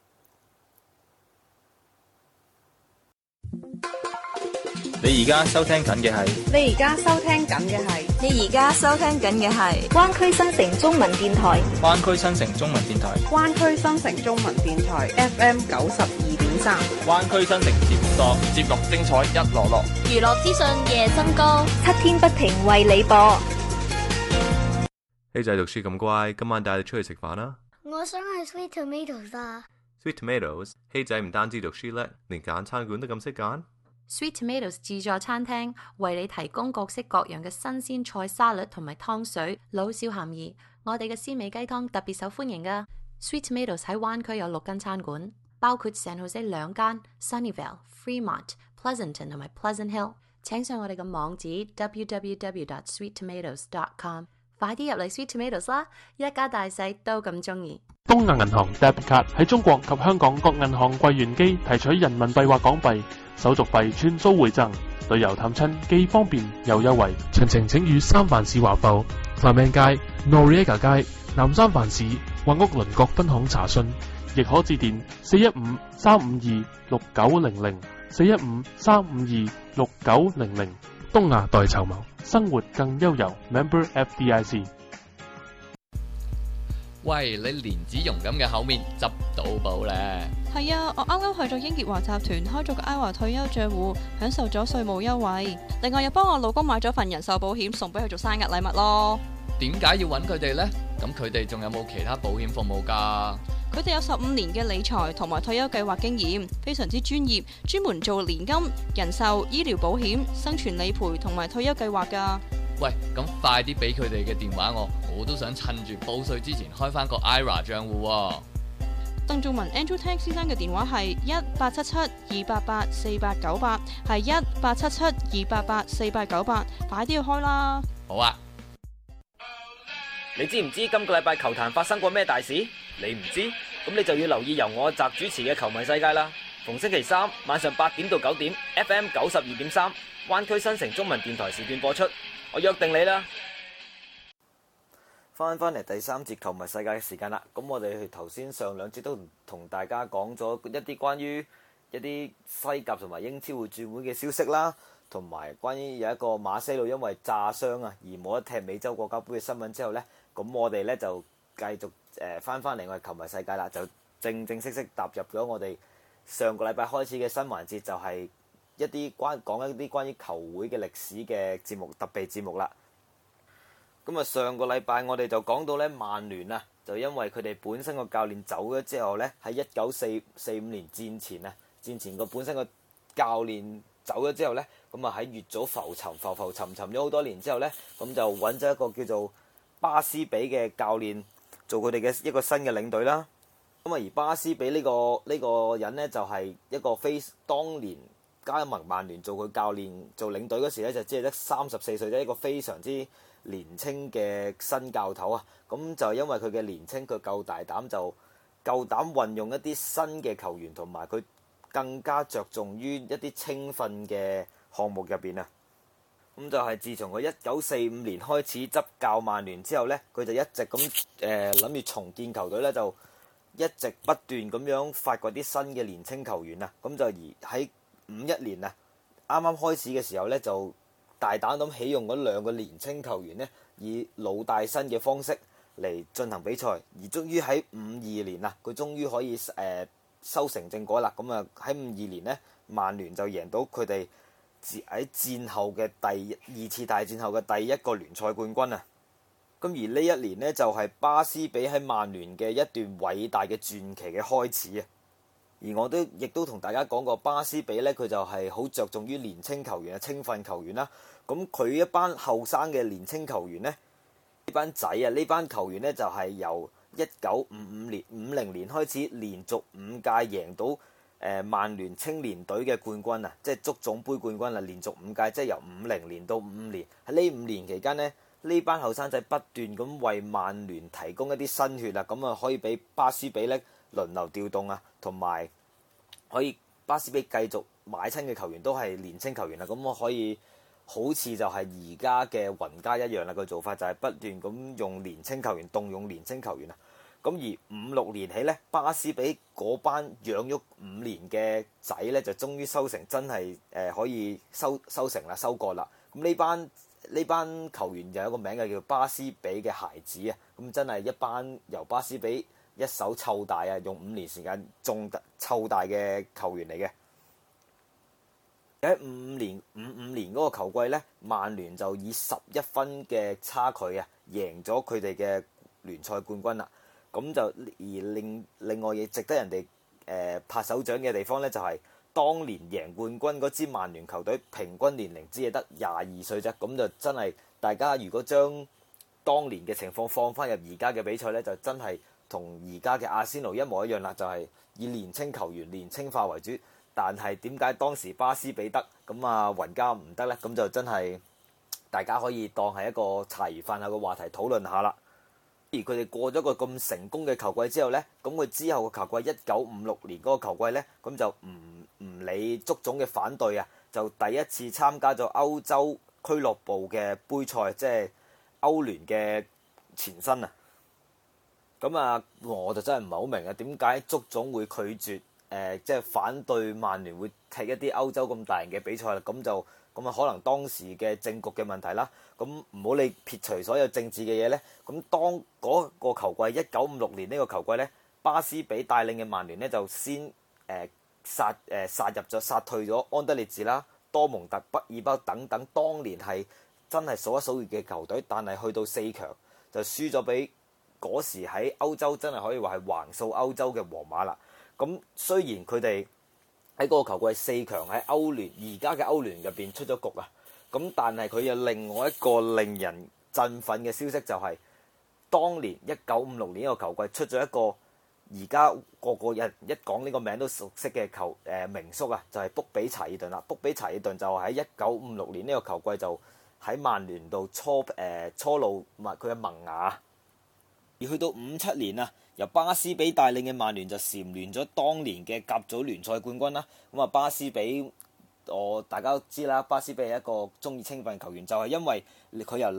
你而家收聽緊嘅係灣區新城中文電台。 灣區新城中文電台。 灣區新城中文電台 FM 92.3。 灣區新城節目多，節目精彩一籮籮， 娛樂資訊夜笙歌，7天不停為你播。 希仔讀書咁乖，今晚帶你出去食飯啦。 我想去 Sweet Tomatoes 啊。 Sweet Tomatoes， 希仔唔單止讀書叻，連揀餐館都咁識揀。 Sweet Tomatoes 自助餐廳為你提供各式各樣嘅新鮮菜沙律同埋湯水，老少咸宜。我哋嘅鮮味雞湯特別受歡迎㗎。Sweet Tomatoes 喺灣區有6間餐館，包括 San Jose 2間、Sunnyvale、Fremont、Pleasanton 同埋 Pleasant Hill。請上我哋嘅網址 www.sweettomatoes.com， 快啲入嚟 Sweet Tomatoes 啦！一家大細都咁鍾意。 東亞銀行 Debit Card 喺中國及香港各銀行櫃員機提取人民幣或港幣，手續費全數回贈，旅遊探親既方便又優惠。詳情請與三藩市華埠、范命街、Noriega 街、南三藩市或屋鄰國分行查詢，亦可致電415-352-6900 415-352-6900。東亞代籌謀，生活更悠遊。Member FDIC。 喂，你蓮子蓉咁嘅口面執到寶咧？ 係啊，我啱啱去咗英傑華集團開咗個 IRA 退休賬戶，享受咗稅務優惠。另外又幫我老公買咗份人壽保險，送俾佢做生日禮物咯。 點解要揾佢哋呢？咁佢哋仲有冇其他保險服務噶？ 佢哋有15年嘅理財同埋退休計劃經驗，非常之專業，專門做年金、人壽、醫療保險、生存理賠同埋退休計劃噶。 喂，咁快啲俾佢哋嘅電話我都想趁住報稅之前開翻個 IRA 賬戶喎。 鄧仲文 Andrew Tang 先生嘅電話係1877-288-4898，係1877-288-4898，快啲去開啦！ 好啊！ 你知唔知今個禮拜球壇發生過咩大事？你唔知？咁咁你就要留意由我澤主持嘅球迷世界啦。逢星期三晚上8點到9點 FM 92.3灣區新城中文電台時段播出，我約定你啦。翻嚟第3節球迷世界嘅時間啦，咁我哋頭先上2節都同大家講咗一啲關於一啲西甲同埋英超會轉會嘅消息啦，同埋關於有一個馬西路因為炸傷啊而冇得踢美洲國家杯嘅新聞之後呢，咁我哋呢就繼續翻嚟我哋球迷世界啦，就正式踏入咗我哋上個禮拜開始嘅新環節，就係講一啲關於球會嘅歷史嘅節目，特備節目啦。咁啊，上個禮拜我哋就講到咧，曼聯啊，就因為佢哋本身個教練走咗之後咧，喺1945年戰前個本身個教練走咗之後咧，咁啊喺越早浮沉咗好多年之後咧，咁就揾咗一個叫做巴斯比嘅教練做佢哋嘅一個新嘅領隊啦。咁啊，而巴斯比呢個人咧，就係一個當年加盟曼聯做佢教練做領隊嗰時咧，就只係得34歲啫，一個非常之年青嘅新教頭啊。咁就因為佢嘅年青，佢夠大膽，就夠膽運用一啲新嘅球員，同埋佢更加着重於一啲青訓嘅項目入邊啊。咁就係自從佢1945年開始執教曼聯之後咧，佢就一直咁諗住重建球隊咧，就一直不斷咁樣發掘啲新嘅年青球員啊。咁就而喺51年啊，啱啱開始嘅時候咧，就大膽咁起用嗰2個年青球員咧，以老帶新嘅方式嚟進行比賽，而終於喺52年啊，佢終於可以收成正果啦。咁啊喺52年咧，曼聯就贏到佢哋喺戰後嘅2次大戰後嘅第一個聯賽冠軍啊！咁而呢一年呢，就係巴斯比喺曼聯嘅一段偉大嘅傳奇嘅開始啊！而我亦都同大家講過，巴斯比呢，佢就係好着重於年青球員啊、青訓球員啦。咁佢一班後生嘅年青球員呢，呢班仔啊，呢班球員呢，就係由50年開始連續5屆贏到曼聯青年隊嘅冠軍啊，即係足總杯冠軍啊，連續5屆，即係由50年到55年。喺呢5年期間呢，呢班後生仔不斷咁為曼聯提供一啲新血啊，咁啊可以俾巴斯比呢輪流調動啊，同埋可以巴斯比繼續買親嘅球員都係年青球員啊，咁我可以好似就係而家嘅雲加一樣啦，個做法就係不斷咁用年青球員動用年青球員啊。咁而5-6年起咧，巴斯比嗰班養咗5年嘅仔咧，就終於收成，真係可以收成啦，收割啦。咁呢班球員就有一個名嘅叫巴斯比嘅孩子啊。咁真係一班由巴斯比一手湊大啊，用5年時間湊大嘅球員嚟嘅。喺55年嗰個球季咧，曼聯就以11分嘅差距啊，贏咗佢哋嘅聯賽冠軍啦。咁就而另外亦值得人哋拍手掌嘅地方咧，就係當年贏冠軍嗰支曼聯球隊平均年齡只係得22歲啫。咁就真係大家如果將當年嘅情況放翻入而家嘅比賽咧，就真係同而家嘅阿仙奴一模一樣啦，就係以年青球員年青化為主。但係點解當時巴斯比得咁啊雲加唔得咧？咁就真係大家可以當係一個茶餘飯後嘅話題討論下啦。而佢哋過咗個咁成功嘅球季之後呢，咁佢之後嘅球季1956年嗰個球季呢，咁就唔理足總嘅反對啊，就第一次參加咗歐洲俱樂部嘅杯賽，即係歐聯嘅前身啊。咁啊，我就真係唔係好明啊，點解足總會拒絕即係反對曼聯會踢一啲歐洲咁大型嘅比賽啦？咁啊，可能當時嘅政局嘅問題啦。咁唔好理撇除所有政治嘅嘢咧。咁當嗰個球季1956年呢個球季咧，巴斯比帶領嘅曼聯咧就先殺退咗安德烈治啦、多蒙特、畢爾包等等，當年係真係數一數二嘅球隊，但係去到4強就輸咗俾嗰時喺歐洲真係可以話係橫掃歐洲嘅皇馬啦。咁雖然佢哋喺嗰個球季4強喺歐聯而家嘅歐聯入邊出咗局啊，咁但係佢有另外一個令人振奮嘅消息，就係當年1956年呢個球季出咗一個而家個人一講呢個名都熟悉嘅名宿啊，就係卜比查爾頓啦。卜比查爾頓就喺1956年呢個球季就喺曼聯度初露佢嘅萌芽。 而去到57年啊，由巴斯比帶領嘅曼聯就蟬聯咗當年嘅甲組聯賽冠軍啦。咁啊，巴斯比大家都知啦，巴斯比係一個中意青訓球員，就係因為佢由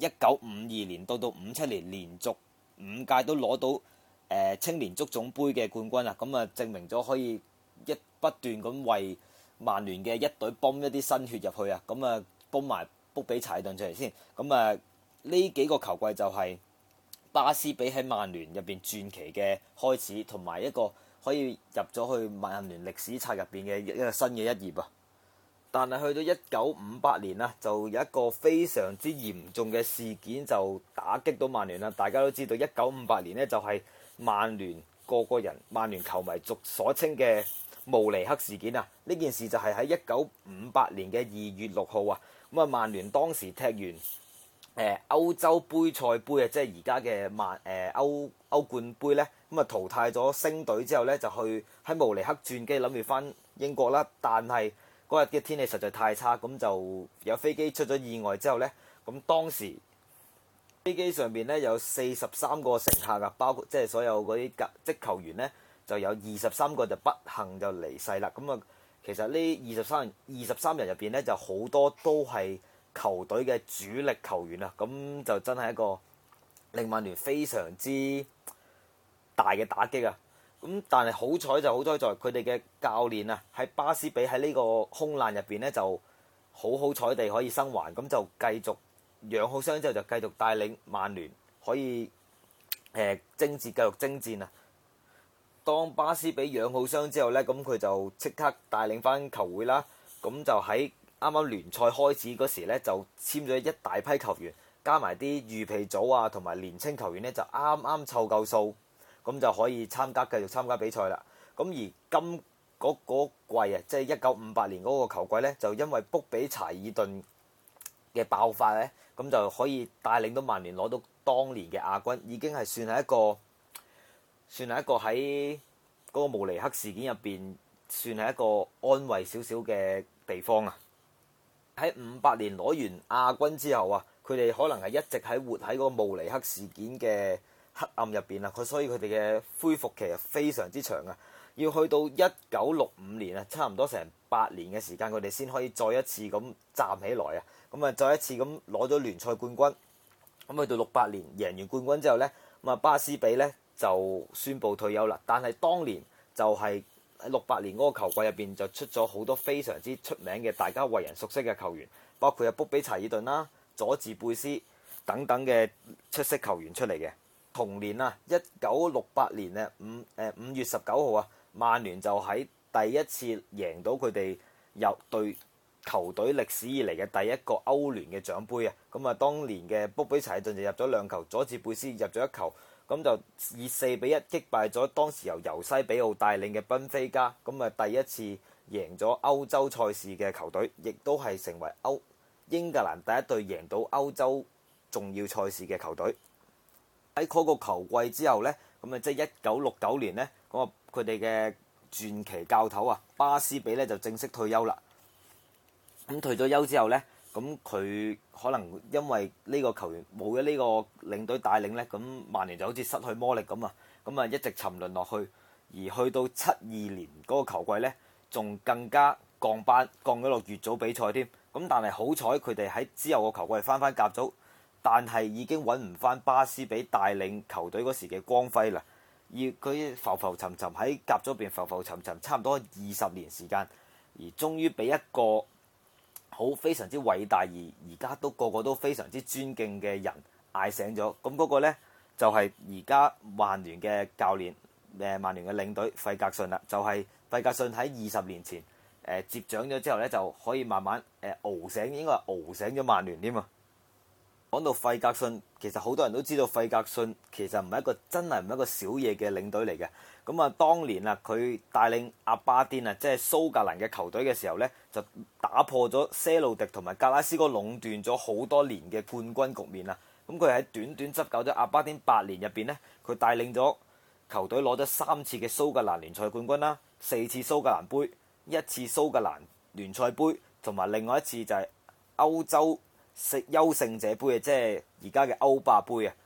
1952年到57年連續5屆都攞到青年足總杯嘅冠軍啊，咁啊證明咗可以不斷咁為曼聯嘅一隊泵一啲新血入去啊，咁啊泵埋卜比柴頓出嚟先，咁啊呢幾個球季就係巴斯比喺曼聯入邊傳奇嘅開始，同埋一個可以入咗去曼聯歷史冊入邊嘅一個新嘅一頁啊。但係去到1958年啊，就有一個非常之嚴重嘅事件就打擊到曼聯啦。大家都知道1958年呢，就係曼聯曼聯球迷所稱嘅慕尼黑事件啊。呢件事就係喺1958年嘅2月6號啊。咁啊，曼聯當時踢完歐洲杯賽杯啊，即係而家嘅歐冠杯咧，咁啊淘汰咗星隊之後咧，就去喺慕尼黑轉機諗住翻英國啦。但係嗰日嘅天氣實在太差，咁就有飛機出咗意外之後咧，咁當時飛機上邊咧有43個乘客啊，包括即係所有嗰啲職球員咧，就有23個就不幸就離世啦。咁啊，其實呢23人入邊咧，就好多都係球隊嘅主力球員啊，咁就真係一個令曼聯非常之大嘅打擊啊！咁但係好彩在佢哋嘅教練啊，喺巴斯比喺呢個空難入邊咧，就好彩地可以生還，咁就繼續養好傷之後就繼續帶領曼聯可以繼續征戰啊！當巴斯比養好傷之後咧，咁佢就即刻帶領翻球會啦，咁就喺啱啱聯賽開始嗰時咧，就簽咗一大批球員，加埋啲預備組啊，同埋年青球員咧，就啱啱湊夠數，咁就可以繼續參加比賽啦。咁而今嗰季啊，即係1958年嗰個球季咧，就因為卜比柴爾頓嘅爆發咧，咁就可以帶領到曼聯攞到當年嘅亞軍，已經係算係一個喺嗰個慕尼黑事件入邊，算係一個安慰少少嘅地方啊！喺58年攞完亞軍之後啊，佢哋可能係一直活喺嗰個慕尼黑事件嘅黑暗入邊啊，所以佢哋嘅恢復期係非常之長啊，要去到1965年啊，差唔多成8年嘅時間，佢哋先可以再一次咁站起來啊，咁啊再一次咁攞咗聯賽冠軍。咁去到68年贏完冠軍之後咧，咁啊巴斯比咧就宣布退休啦。但係當年就係喺68年嗰個球季入邊就出咗好多非常之出名嘅大家為人熟悉嘅球員，包括有卜比柴爾頓啦、佐治貝斯等等嘅出色球員出嚟嘅。同年啊，1968年咧5月19號啊，曼聯就喺第一次贏到佢哋入對球隊歷史以嚟嘅第一個歐聯嘅獎杯啊！咁啊，當年嘅卜比柴爾頓就入咗2球，佐治貝斯入咗1球，咁就以4-1擊敗咗當時由尤西比奧帶領嘅賓菲加，咁啊第一次贏咗歐洲賽事嘅球隊，亦都係成為英格蘭第一隊贏到歐洲重要賽事嘅球隊。喺嗰個球季之後呢，咁啊即係1969年呢，咁啊佢哋嘅傳奇教頭啊巴斯比呢就正式退休啦。咁退咗休之後呢，咁佢可能因為呢個球員冇咗呢個領隊帶領呢，咁曼聯就好似失去魔力咁啊，咁啊一直沉淪落去，而去到72年嗰個球季呢，仲更加降咗落乙組比賽添。咁但係好彩佢哋喺之後個球季翻甲組，但係已經揾唔翻巴斯比帶領球隊嗰時嘅光輝啦。而佢浮浮沉沉喺甲組邊浮浮沉沉差唔多20年時間，而終於俾一個非常之偉大而家都個個都非常之尊敬嘅人嗌醒咗。咁嗰個呢，就係而家曼聯嘅教練，曼聯嘅領隊費格遜啦。就係費格遜喺20年前接掌咗之後呢，就可以慢慢熬醒，應該係熬醒咗曼聯添啊！講到費格遜，其實好多人都知道費格遜其實真係唔係一個小嘢嘅領隊嚟嘅。咁啊，當年啊，佢帶領阿巴甸啊，即係蘇格蘭嘅球隊嘅時候呢，就打破咗些路迪同埋格拉斯哥壟斷咗好多年嘅冠軍局面啊！咁佢喺短短執教咗阿巴甸8年入邊呢，佢帶領咗球隊攞咗3次嘅蘇格蘭聯賽冠軍啦，4次蘇格蘭杯，1次蘇格蘭聯賽杯，同埋另外一次就係歐洲優勝者杯啊，即係而家嘅歐霸杯啊！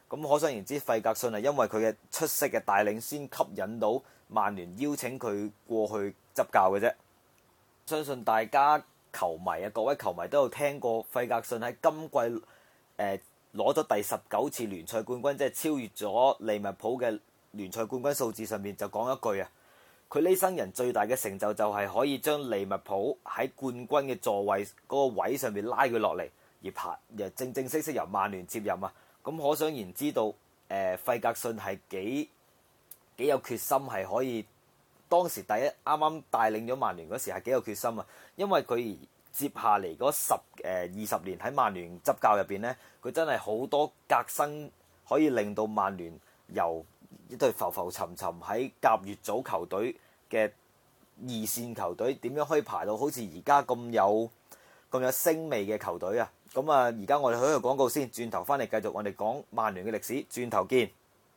咁可想而知，費格遜係因為佢嘅出色嘅帶領先吸引到曼聯邀請佢過去執教嘅啫。相信大家球迷啊，各位球迷都有聽過費格遜喺今季攞咗第19次聯賽冠軍，即係超越咗利物浦嘅聯賽冠軍數字上面就講一句啊，佢呢生人最大嘅成就就係可以將利物浦喺冠軍嘅座位嗰個位上面拉佢落嚟，而正式由曼聯接任啊。咁可想而知道，費格遜係幾有決心，係可以當時啱啱帶領咗曼聯嗰時係幾有決心啊。因為佢接下嚟嗰20年喺曼聯執教入邊咧，佢真係好多革新，可以令到曼聯由一隊浮浮沉沉喺甲乙組球隊嘅二線球隊，點樣可以排到好似而家咁有聲味嘅球隊啊！咁啊，而家我哋去個廣告先，轉頭翻嚟繼續我哋講曼聯嘅歷史，轉頭見。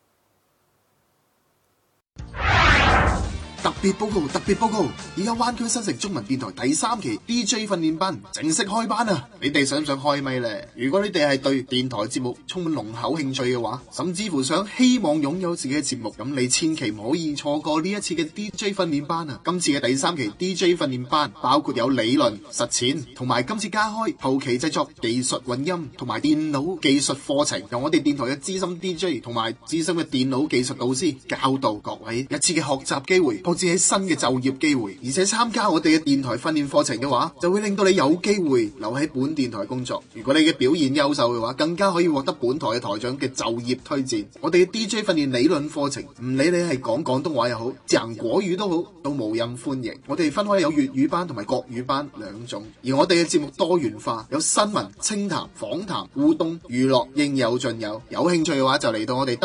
特別報告！而家灣區新城中文電台第3期 DJ 訓練班正式開班啊！你哋想唔想開咪呢？如果你哋係對電台節目充滿濃厚興趣嘅話，甚至乎希望擁有自己嘅節目，咁你千祈唔可以錯過呢一次嘅 DJ 訓練班啊！今次嘅第3期 DJ 訓練班包括有理論、實踐，同埋今次加開後期製作、技術混音同埋電腦技術課程，由我哋電台嘅資深 DJ 同埋資深嘅電腦技術導師教導各位一次嘅學習機會，甚至係新嘅就業機會，而且參加我哋嘅電台訓練課程嘅話，就會令到你有機會留喺本電台工作。如果你嘅表現優秀嘅話，更加可以獲得本台嘅台長嘅就業推薦。我哋嘅 DJ 訓練理論課程，唔理你係講廣東話又好，講國語都好，都無任歡迎。我哋分開有粵語班同埋國語班兩種，而我哋嘅節目多元化，有新聞、清談、訪談、互動、娛樂，應有盡有。有興趣嘅話，就嚟到我哋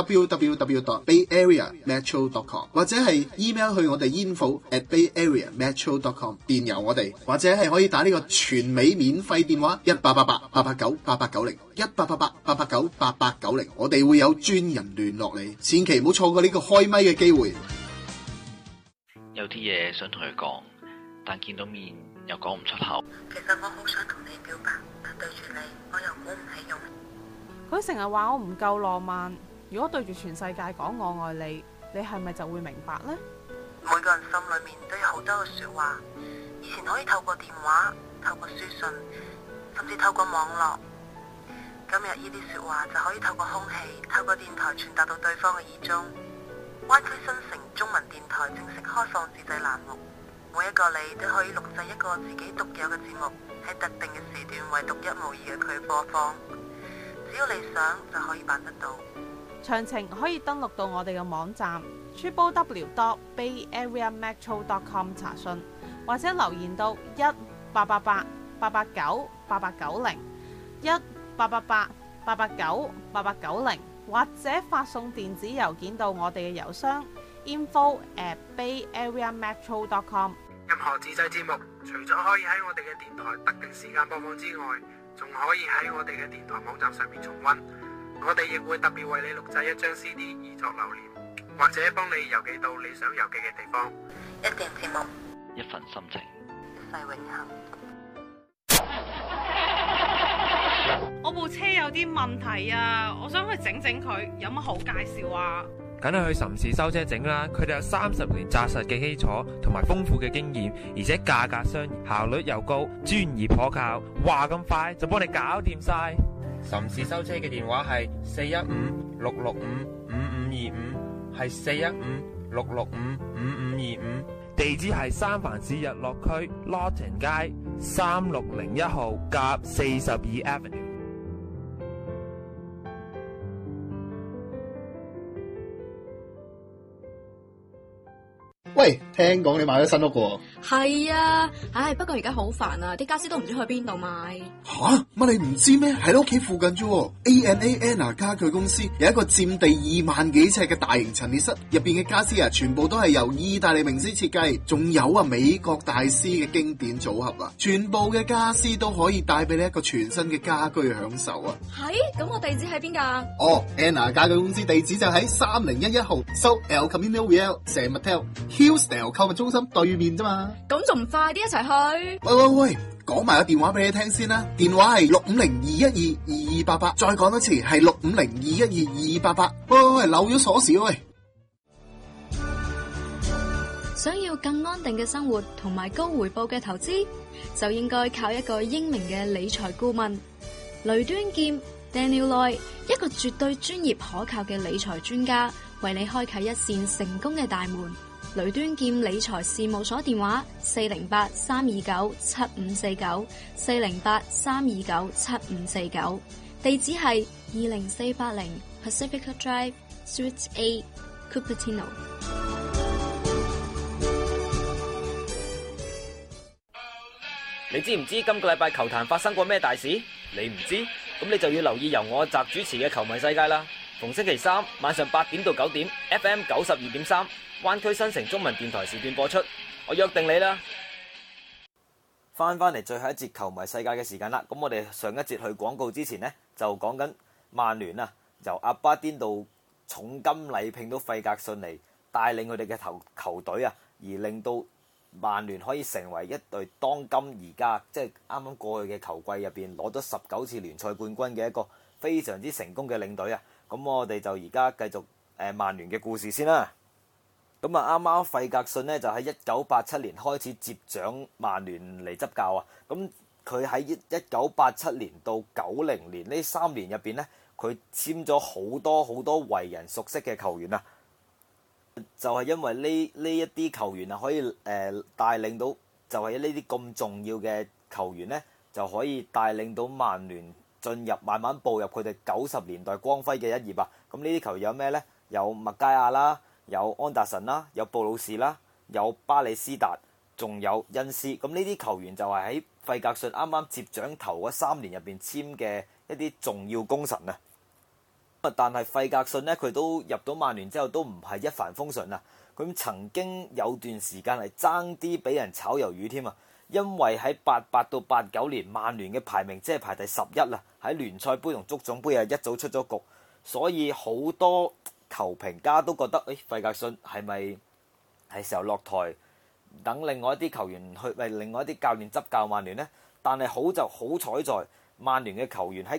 www.bayareametro.com 或者係 email 去我哋info@bayareametro.com 電郵我哋，或者係可以打呢個全美免費電話1888-889-8890 1888-889-8890，我哋會有專人聯絡你，千祈唔好錯過呢個開咪嘅機會。 有啲嘢想同佢講，但見到面又講唔出口。 其實我好想同你表白，但對住你我又鼓唔起勇。 佢成日話我唔夠浪漫，如果對住全世界講我愛你，你係咪就會明白呢？ 每個人心裏面都有好多嘅說話，以前可以透過電話、透過書信，甚至透過網絡。今日呢啲說話就可以透過空氣、透過電台傳達到對方嘅耳中。灣區新城中文電台正式開放自製欄目，每一個你都可以錄製一個自己獨有嘅節目，喺特定嘅時段為獨一無二嘅佢播放。只要你想就可以辦得到。 詳情可以登錄到我哋嘅網站 www.bayareametro.com 查詢，或者留言到1888-889-8890 1888-889-8890，或者發送電子郵件到我哋嘅郵箱 info@bayareametro.com。 任何自製節目，除咗可以喺我哋嘅電台特定時間播放之外，仲可以喺我哋嘅電台網站上面重溫。我哋亦會特別為你錄製一張 CD 以作留念，或者幫你郵寄到你想郵寄嘅地方。 一段節目， 一份心情， 世永恆。 我部車有啲問題啊，我想去整佢，有乜好介紹啊？ 梗係去岑氏修車整啦，佢哋有30年紮實嘅基礎同埋豐富嘅經驗，而且價格相宜，效率又高，專業可靠，話咁快就幫你搞掂晒。岑氏修車嘅電話係415-665-5525，係415-665-5525，地址係三藩市日落區 Lawton 街3601號夾42 Avenue。 喂，聽講你買咗新屋喎？ 係啊，不過而家好煩啊，啲家私都唔知去邊度買。 吓，乜你唔知咩？喺你屋企附近啫。ANA Anna 家具公司有一個佔地2萬幾尺嘅大型陳列室，入邊嘅家私啊，全部都係由意大利名師設計，仲有啊美國大師嘅經典組合啊，全部嘅家私都可以帶俾你一個全新嘅家居享受啊。 係，咁我地址喺邊噶 ？Anna 家具公司地址就喺3011號 South El Camino Real San Mateo Hillsdale 購物中心對面啫嘛。 咁仲唔快啲一齊去？ 喂， 講埋個電話俾你聽先啦，電話係650-212-2288，再講多次係650-212-2288。喂，漏咗鎖匙喂！ 想要更安定嘅生活同埋高回報嘅投資，就應該靠一個英明嘅理財顧問雷端劍 Daniel Loy， 一個絕對專業可靠嘅理財專家，為你開啟一扇成功嘅大門。雷端劍理財事務所電話408-329-7549 408-329-7549，地址係20480 Pacifica Drive Suite A Cupertino。 你知唔知今個禮拜球壇發生過咩大事？你唔知，咁你就要留意由我澤主持嘅球迷世界啦。逢星期三晚上8點到9點 ，FM 92.3，灣區新城中文電台時段播出。我約定你啦。翻嚟最後一節球迷世界嘅時間啦。咁我哋上一節去廣告之前呢，就講緊曼聯啊，由阿巴甸度重金禮聘到費格遜嚟帶領佢哋嘅球隊啊，而令到曼聯可以成為一隊當今而家即係啱啱過去嘅球季入邊攞咗19次聯賽冠軍嘅一個非常之成功嘅領隊啊！咁我哋就而家繼續曼聯嘅故事先啦。咁啊，啱啱費格遜呢，就喺1987年開始接掌曼聯嚟執教啊。咁佢喺1987年到90年呢3年入邊呢，佢簽咗好多為人熟悉嘅球員啊。就係因為呢一啲球員啊，可以帶領到，就係呢啲咁重要嘅球員呢，就可以帶領到曼聯慢慢步入佢哋90年代光輝嘅一頁啊！咁呢啲球員有咩呢？有麥佳亞啦，有安達臣啦，有布魯士啦，有巴里斯達，仲有恩斯。咁呢啲球員就係喺費格遜啱啱接掌頭嗰3年入邊簽嘅一啲重要功臣啊！但係費格遜呢，佢都入到曼聯之後都唔係一帆風順啊！佢曾經有段時間係爭啲俾人炒魷魚添啊！因為喺88到89年，曼聯嘅排名即係排第11啦，喺聯賽杯同足總杯一早出咗局，所以好多球評家都覺得費格遜係咪係時候落台，等另外一啲球員去為另外一啲教練執教曼聯呢？但係好彩在曼聯嘅球員喺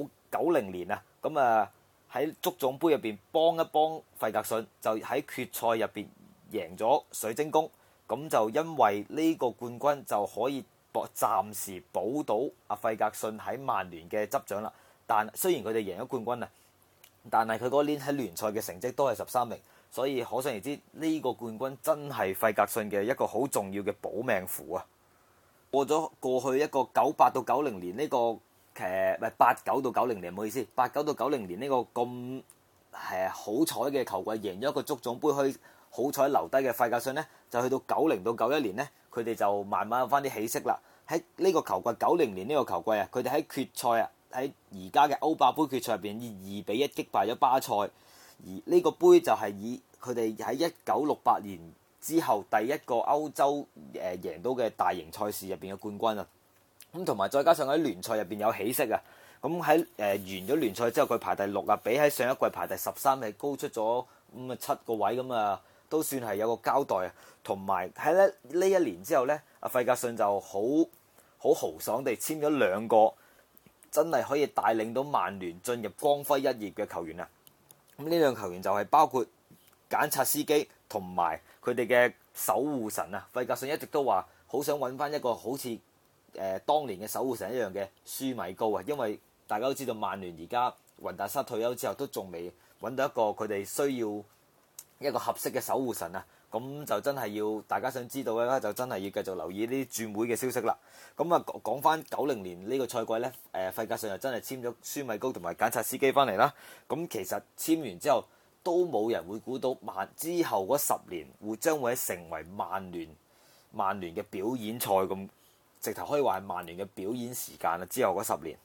90年啊，咁啊〜喺足總杯入邊幫一幫費格遜，就喺決賽入邊贏咗水晶宮，咁就因為呢個冠軍就可以暫時保到阿費格遜喺曼聯嘅執掌啦。但雖然佢哋贏咗冠軍啊，但係佢嗰年喺聯賽嘅成績都係13名，所以可想而知呢個冠軍真係費格遜嘅一個好重要嘅保命符啊！過去一個98到90年呢個。89到90年，唔好意思，89到90年呢個咁好彩嘅球季贏咗一個足總杯，可以好彩留低嘅費格遜呢，就去到90到91年呢，佢哋就慢慢有翻啲起色啦。喺呢個球季90年呢個球季啊，佢哋喺決賽啊，喺而家嘅歐霸杯決賽入邊以2-1擊敗咗巴塞，而呢個杯就係以佢哋喺1968年之後第一個歐洲贏到嘅大型賽事入邊嘅冠軍啊！咁同埋再加上喺聯賽入邊有起色啊！咁喺完咗聯賽之後，佢排第6啊，比喺上一季排第13係高出咗7個位咁啊，都算係有個交代啊！同埋喺呢一年之後呢，阿費格遜就好豪爽地簽咗2個真係可以帶領到曼聯進入光輝一頁嘅球員啊！咁呢兩球員就係包括簡察斯基同埋佢哋嘅守護神啊！費格遜一直都話好想揾翻一個好似當年嘅守護神一樣嘅舒米高啊，因為大家都知道曼聯而家雲達沙退休之後都仲未揾到一個佢哋需要一個合適嘅守護神啊，咁就真係要大家想知道咧，就真係要繼續留意呢啲轉會嘅消息啦。咁啊講翻90年呢個賽季咧，費格遜又真係簽咗舒米高同埋簡察斯基翻嚟啦。咁其實簽完之後都冇人會估到之後嗰10年將會成為曼聯嘅表演賽咁。直頭可以話係曼聯嘅表演時間啦！之後嗰10年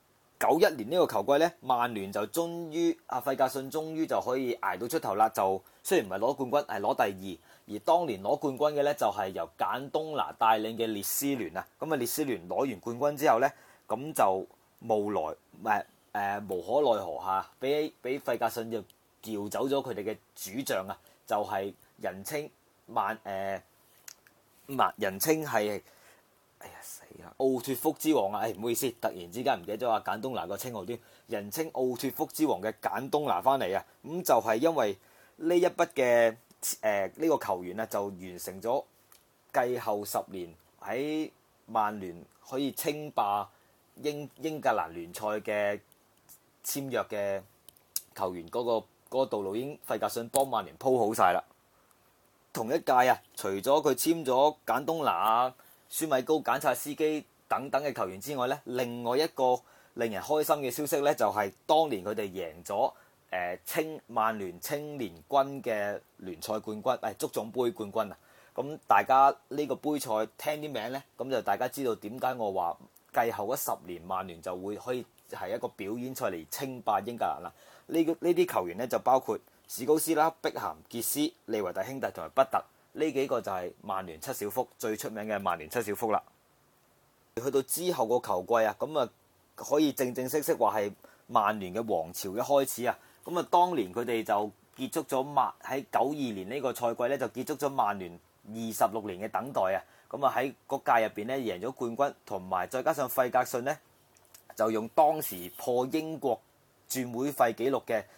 ，91年呢個球季呢，曼聯就費格遜終於就可以捱到出頭啦。就雖然唔係攞冠軍，係攞第2，而當年攞冠軍嘅呢，就係由簡東拿帶領嘅列斯聯啊。咁啊，列斯聯攞完冠軍之後呢，咁就無可奈何下，俾費格遜就調走咗佢哋嘅主將啊，就係人稱係哎呀死啦！奧脱福之王啊，唔好意思，突然之間唔記得咗話簡東拿個稱號添，人稱奧脱福之王嘅簡東拿翻嚟啊！咁就係因為呢一筆嘅呢個球員啊，就完成咗繼後10年喺曼聯可以稱霸英格蘭聯賽嘅簽約嘅球員嗰個道路已經費格遜幫曼聯鋪好晒啦。同一屆啊，除咗佢簽咗簡東拿、舒米高、簡察斯基等等嘅球員之外咧，另外一個令人開心嘅消息咧，就係當年佢哋贏咗曼聯青年軍嘅聯賽冠軍，足總杯冠軍啊！咁大家呢個杯賽聽啲名咧，咁就大家知道點解我話繼後嗰10年曼聯就會可以係一個表演賽嚟稱霸英格蘭啦。呢啲球員咧就包括史高斯啦、碧咸、傑斯、利維特兄弟同埋畢特，呢幾個就係曼聯七小福最出名嘅曼聯七小福啦。去到之後個球季啊，咁啊可以正式話係曼聯嘅王朝嘅開始啊。咁啊，當年佢哋就結束咗喺92年呢個賽季咧，就結束咗曼聯26年嘅等待啊。咁啊喺嗰屆入邊咧贏咗冠軍，同埋再加上費格遜咧就用當時破英國轉會費紀錄嘅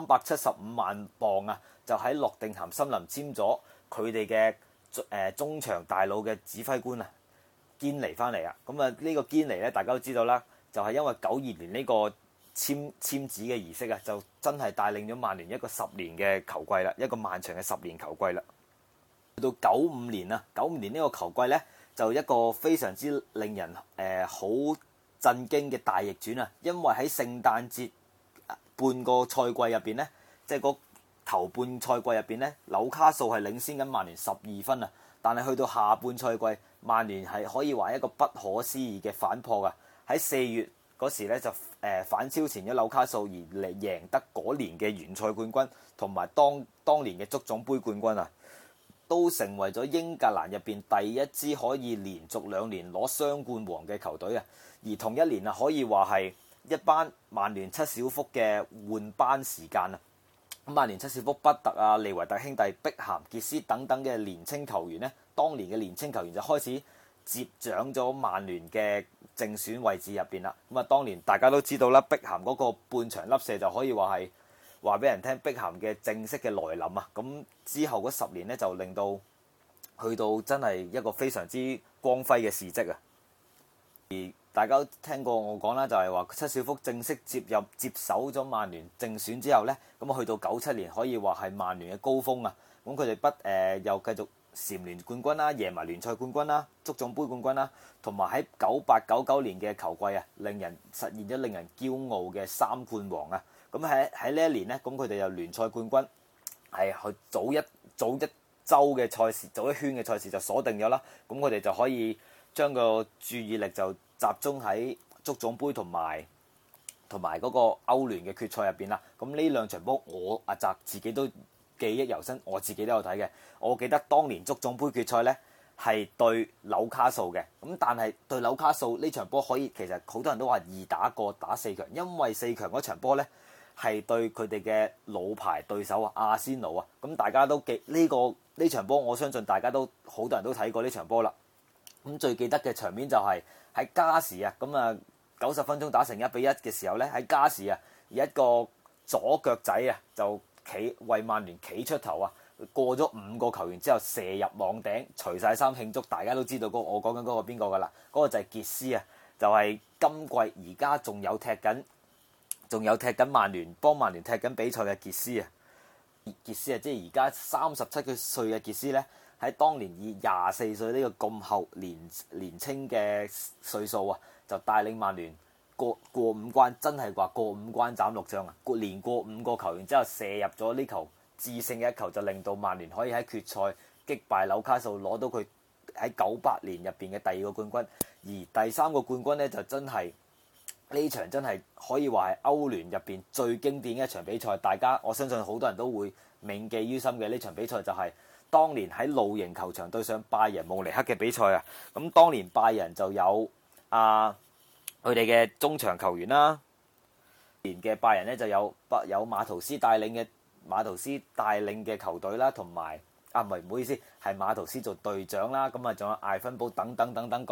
375萬鎊啊，就喺諾定咸森林簽咗佢哋嘅中場大佬嘅指揮官啊堅尼翻嚟啊。咁啊呢個堅尼咧大家都知道啦，就係因為92年呢個簽字嘅儀式啊，就真係帶領咗曼聯一個10年嘅球季啦，一個漫長嘅10年球季啦。去到95年啊，95年呢個球季咧就一個非常之令人好震驚嘅大逆轉啊！因為喺聖誕節半個賽季入邊咧，即係個頭半賽季入邊咧，紐卡素係領先緊曼聯12分啊！但係去到下半賽季，曼聯係可以話一個不可思議嘅反撲啊！喺4月嗰時咧就反超前咗紐卡素而嚟贏得嗰年嘅聯賽冠軍，同埋當年嘅足總杯冠軍啊！都成為咗英格蘭入邊第一支可以連續2年攞雙冠王嘅球隊啊！而同一年啊，可以話係一班曼聯七小福嘅換班時間啊！咁曼聯七小福畢特啊、利維特兄弟、碧咸、傑斯等等嘅年青球員呢，當年嘅年青球員就開始接掌咗曼聯嘅正選位置入邊啦。咁啊，當年大家都知道啦，碧咸嗰個半場粒射就可以話係話俾人聽，碧咸嘅正式嘅來臨啊！咁之後嗰10年咧，就令到去到真係一個非常之光輝嘅事蹟啊！而大家都聽過我講啦，就係話七小福正式接手咗曼聯正選之後咧，咁去到97年可以話係曼聯嘅高峰啊！咁佢哋又繼續蟬聯冠軍啦，贏埋聯賽冠軍啦、足總杯冠軍啦，同埋喺98-99年嘅球季啊，令人實現咗令人驕傲嘅3冠王啊！咁喺呢一年咧，咁佢哋又聯賽冠軍係去早一周嘅賽事，早一圈嘅賽事就鎖定咗啦。咁佢哋就可以將個注意力就集中喺足總杯同埋嗰個歐聯嘅決賽入邊啦。咁呢兩場波我阿澤自己都記憶猶新，我自己都有睇嘅。我記得當年足總杯決賽咧係對紐卡素嘅，咁但係對紐卡素呢場波可以其實好多人都話2打過打4強，因為4強嗰場波咧係對佢哋嘅老牌對手啊阿仙奴啊。咁大家都記呢場波，我相信大家都好多人都睇過呢場波啦。咁最記得嘅場面就係喺加時啊，咁啊90分鐘打成1-1嘅時候咧，喺加時啊一個左腳仔啊就為曼聯企出頭啊，過咗5個球員之後射入網頂，除晒衫慶祝。大家都知道我講緊嗰個邊個㗎啦，嗰個就係傑斯啊，就係今季而家仲有踢緊曼聯幫曼聯踢緊比賽嘅傑斯啊。傑斯啊，即係而家37歲嘅傑斯咧，喺當年以24歲呢個咁後年青嘅歲數啊，就帶領曼聯過5關，真係話過5關斬6將啊！連過5個球員之後射入咗呢球致勝嘅一球，就令到曼聯可以喺決賽擊敗紐卡素，攞到佢喺98年入邊嘅第2個冠軍。而第3個冠軍咧，就真係呢場真係可以話係歐聯入邊最經典嘅一場比賽。我相信好多人都會銘記於心嘅呢場比賽，就係當年喺露營球場對上拜仁慕尼黑嘅比賽啊！咁當年拜仁就有佢哋嘅中場球員啦，年嘅拜仁咧就有馬圖斯帶領嘅球隊啦，同埋唔好意思，係馬圖斯做隊長啦，咁啊仲有艾芬堡等等咁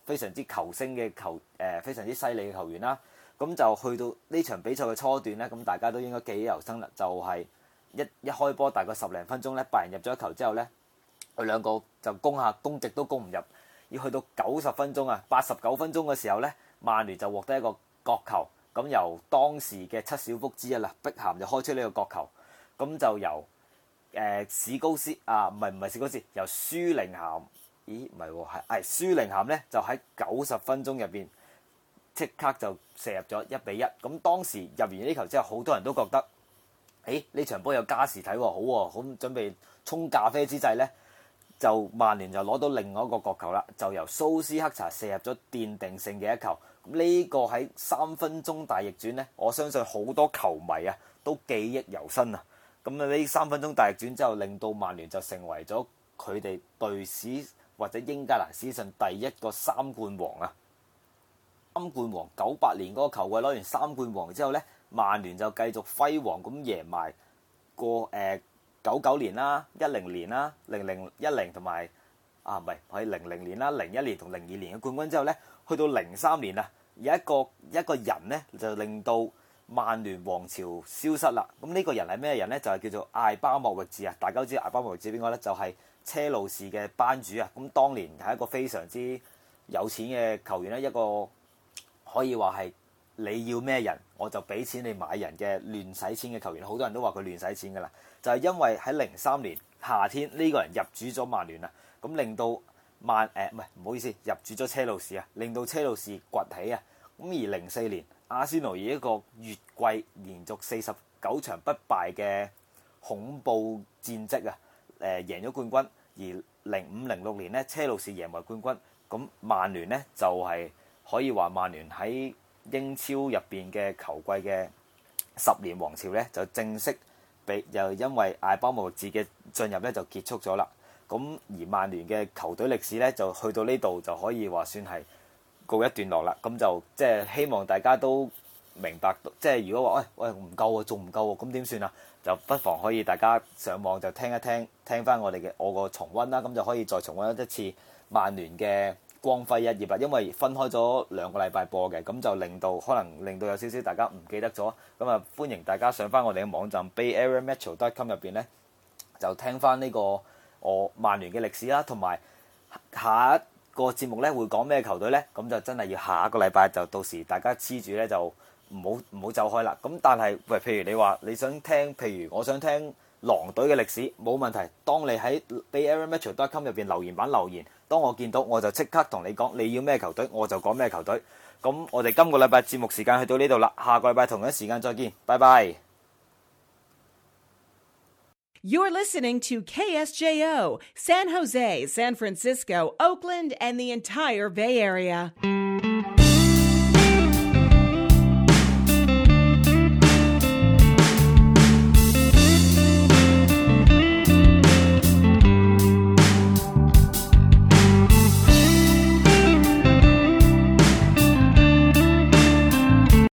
非常之球星嘅非常之犀利嘅球員啦。咁就去到呢場比賽嘅初段咧，咁大家都應該記憶猶新啦。就係一開波大概10零分鐘咧，拜仁入咗一球之後咧，佢兩個就攻極都攻唔入，要去到90分鐘啊，89分鐘嘅時候咧，曼聯就獲得一個角球，咁由當時嘅七小福之一啦，碧咸就開出呢個角球，咁就由史高斯唔係史高斯，由舒寧咸，咦唔係喎，係舒寧咸咧就喺90分鐘入邊即刻就射入咗1-1。咁當時入完呢球之後，好多人都覺得，呢場波有加時睇喎，好喎，咁準備沖咖啡之際咧，就曼聯就攞到另外一個角球啦，就由蘇斯克查射入咗奠定性嘅一球。咁呢個喺3分鐘大逆轉咧，我相信好多球迷啊都記憶猶新啊！咁呢3分鐘大逆轉之後，令到曼聯就成為咗佢哋隊史或者英格蘭史上第一個3冠王啊！3冠王98年嗰個球季攞完3冠王之後咧，曼聯就繼續輝煌咁贏埋過99年啦、10年啦、0010同埋唔係喺00年啦、01年同02年嘅冠軍之後咧，去到03年啊，有一個人咧就令到曼聯王朝消失啦。咁呢個人係咩人咧？就係叫做艾巴莫域治啊！大家都知艾巴莫域治邊個咧？就係車路士嘅班主啊！咁當年係一個非常之有錢嘅球員咧，一個可以話係你要咩人我就俾錢你買人嘅亂使錢嘅球員。好多人都話佢亂使錢㗎啦，就係因為喺03年夏天呢個人入主咗曼聯啊，咁令到唔好意思，入主咗車路士啊，令到車路士崛起啊。咁而04年阿仙奴以一個月季連續49場不敗嘅恐怖戰績啊，贏咗冠軍。而05-06年咧，車路士贏埋冠軍。咁曼聯咧就係可以話曼聯喺英超入邊嘅球季嘅10年王朝咧，就正式又因為艾巴莫域治嘅進入咧就結束咗啦。咁而曼聯嘅球隊歷史咧就去到呢度就可以話算係告一段落啦。咁就即係希望大家都明白，即係如果話喂唔夠喎，仲唔夠喎，咁點算啊？就不妨可以大家上網就聽翻我個重溫啦。咁就可以再重溫一次曼聯嘅光輝一頁啦。因為分開咗2個禮拜播嘅，咁就可能令到有少少大家唔記得咗。咁啊，歡迎大家上翻我哋嘅網站 BayAreaMetro.com 入邊咧，就聽翻呢個曼聯嘅歷史啦，同埋下一個節目咧會講咩球隊咧？咁就真係要下一個禮拜，就到時大家黐住咧就唔好走開啦。咁但係譬如你話你想聽，譬如我想聽狼隊嘅歷史，冇問題。當你喺 BayAreaMetro.com 入邊留言板留言，當我見到我就即刻同你講你要咩球隊，我就講咩球隊。咁我哋今個禮拜節目時間去到呢度啦，下個禮拜同一時間再見，拜拜。 You're listening to KSJO, San Jose, San Francisco, Oakland, and the entire Bay Area.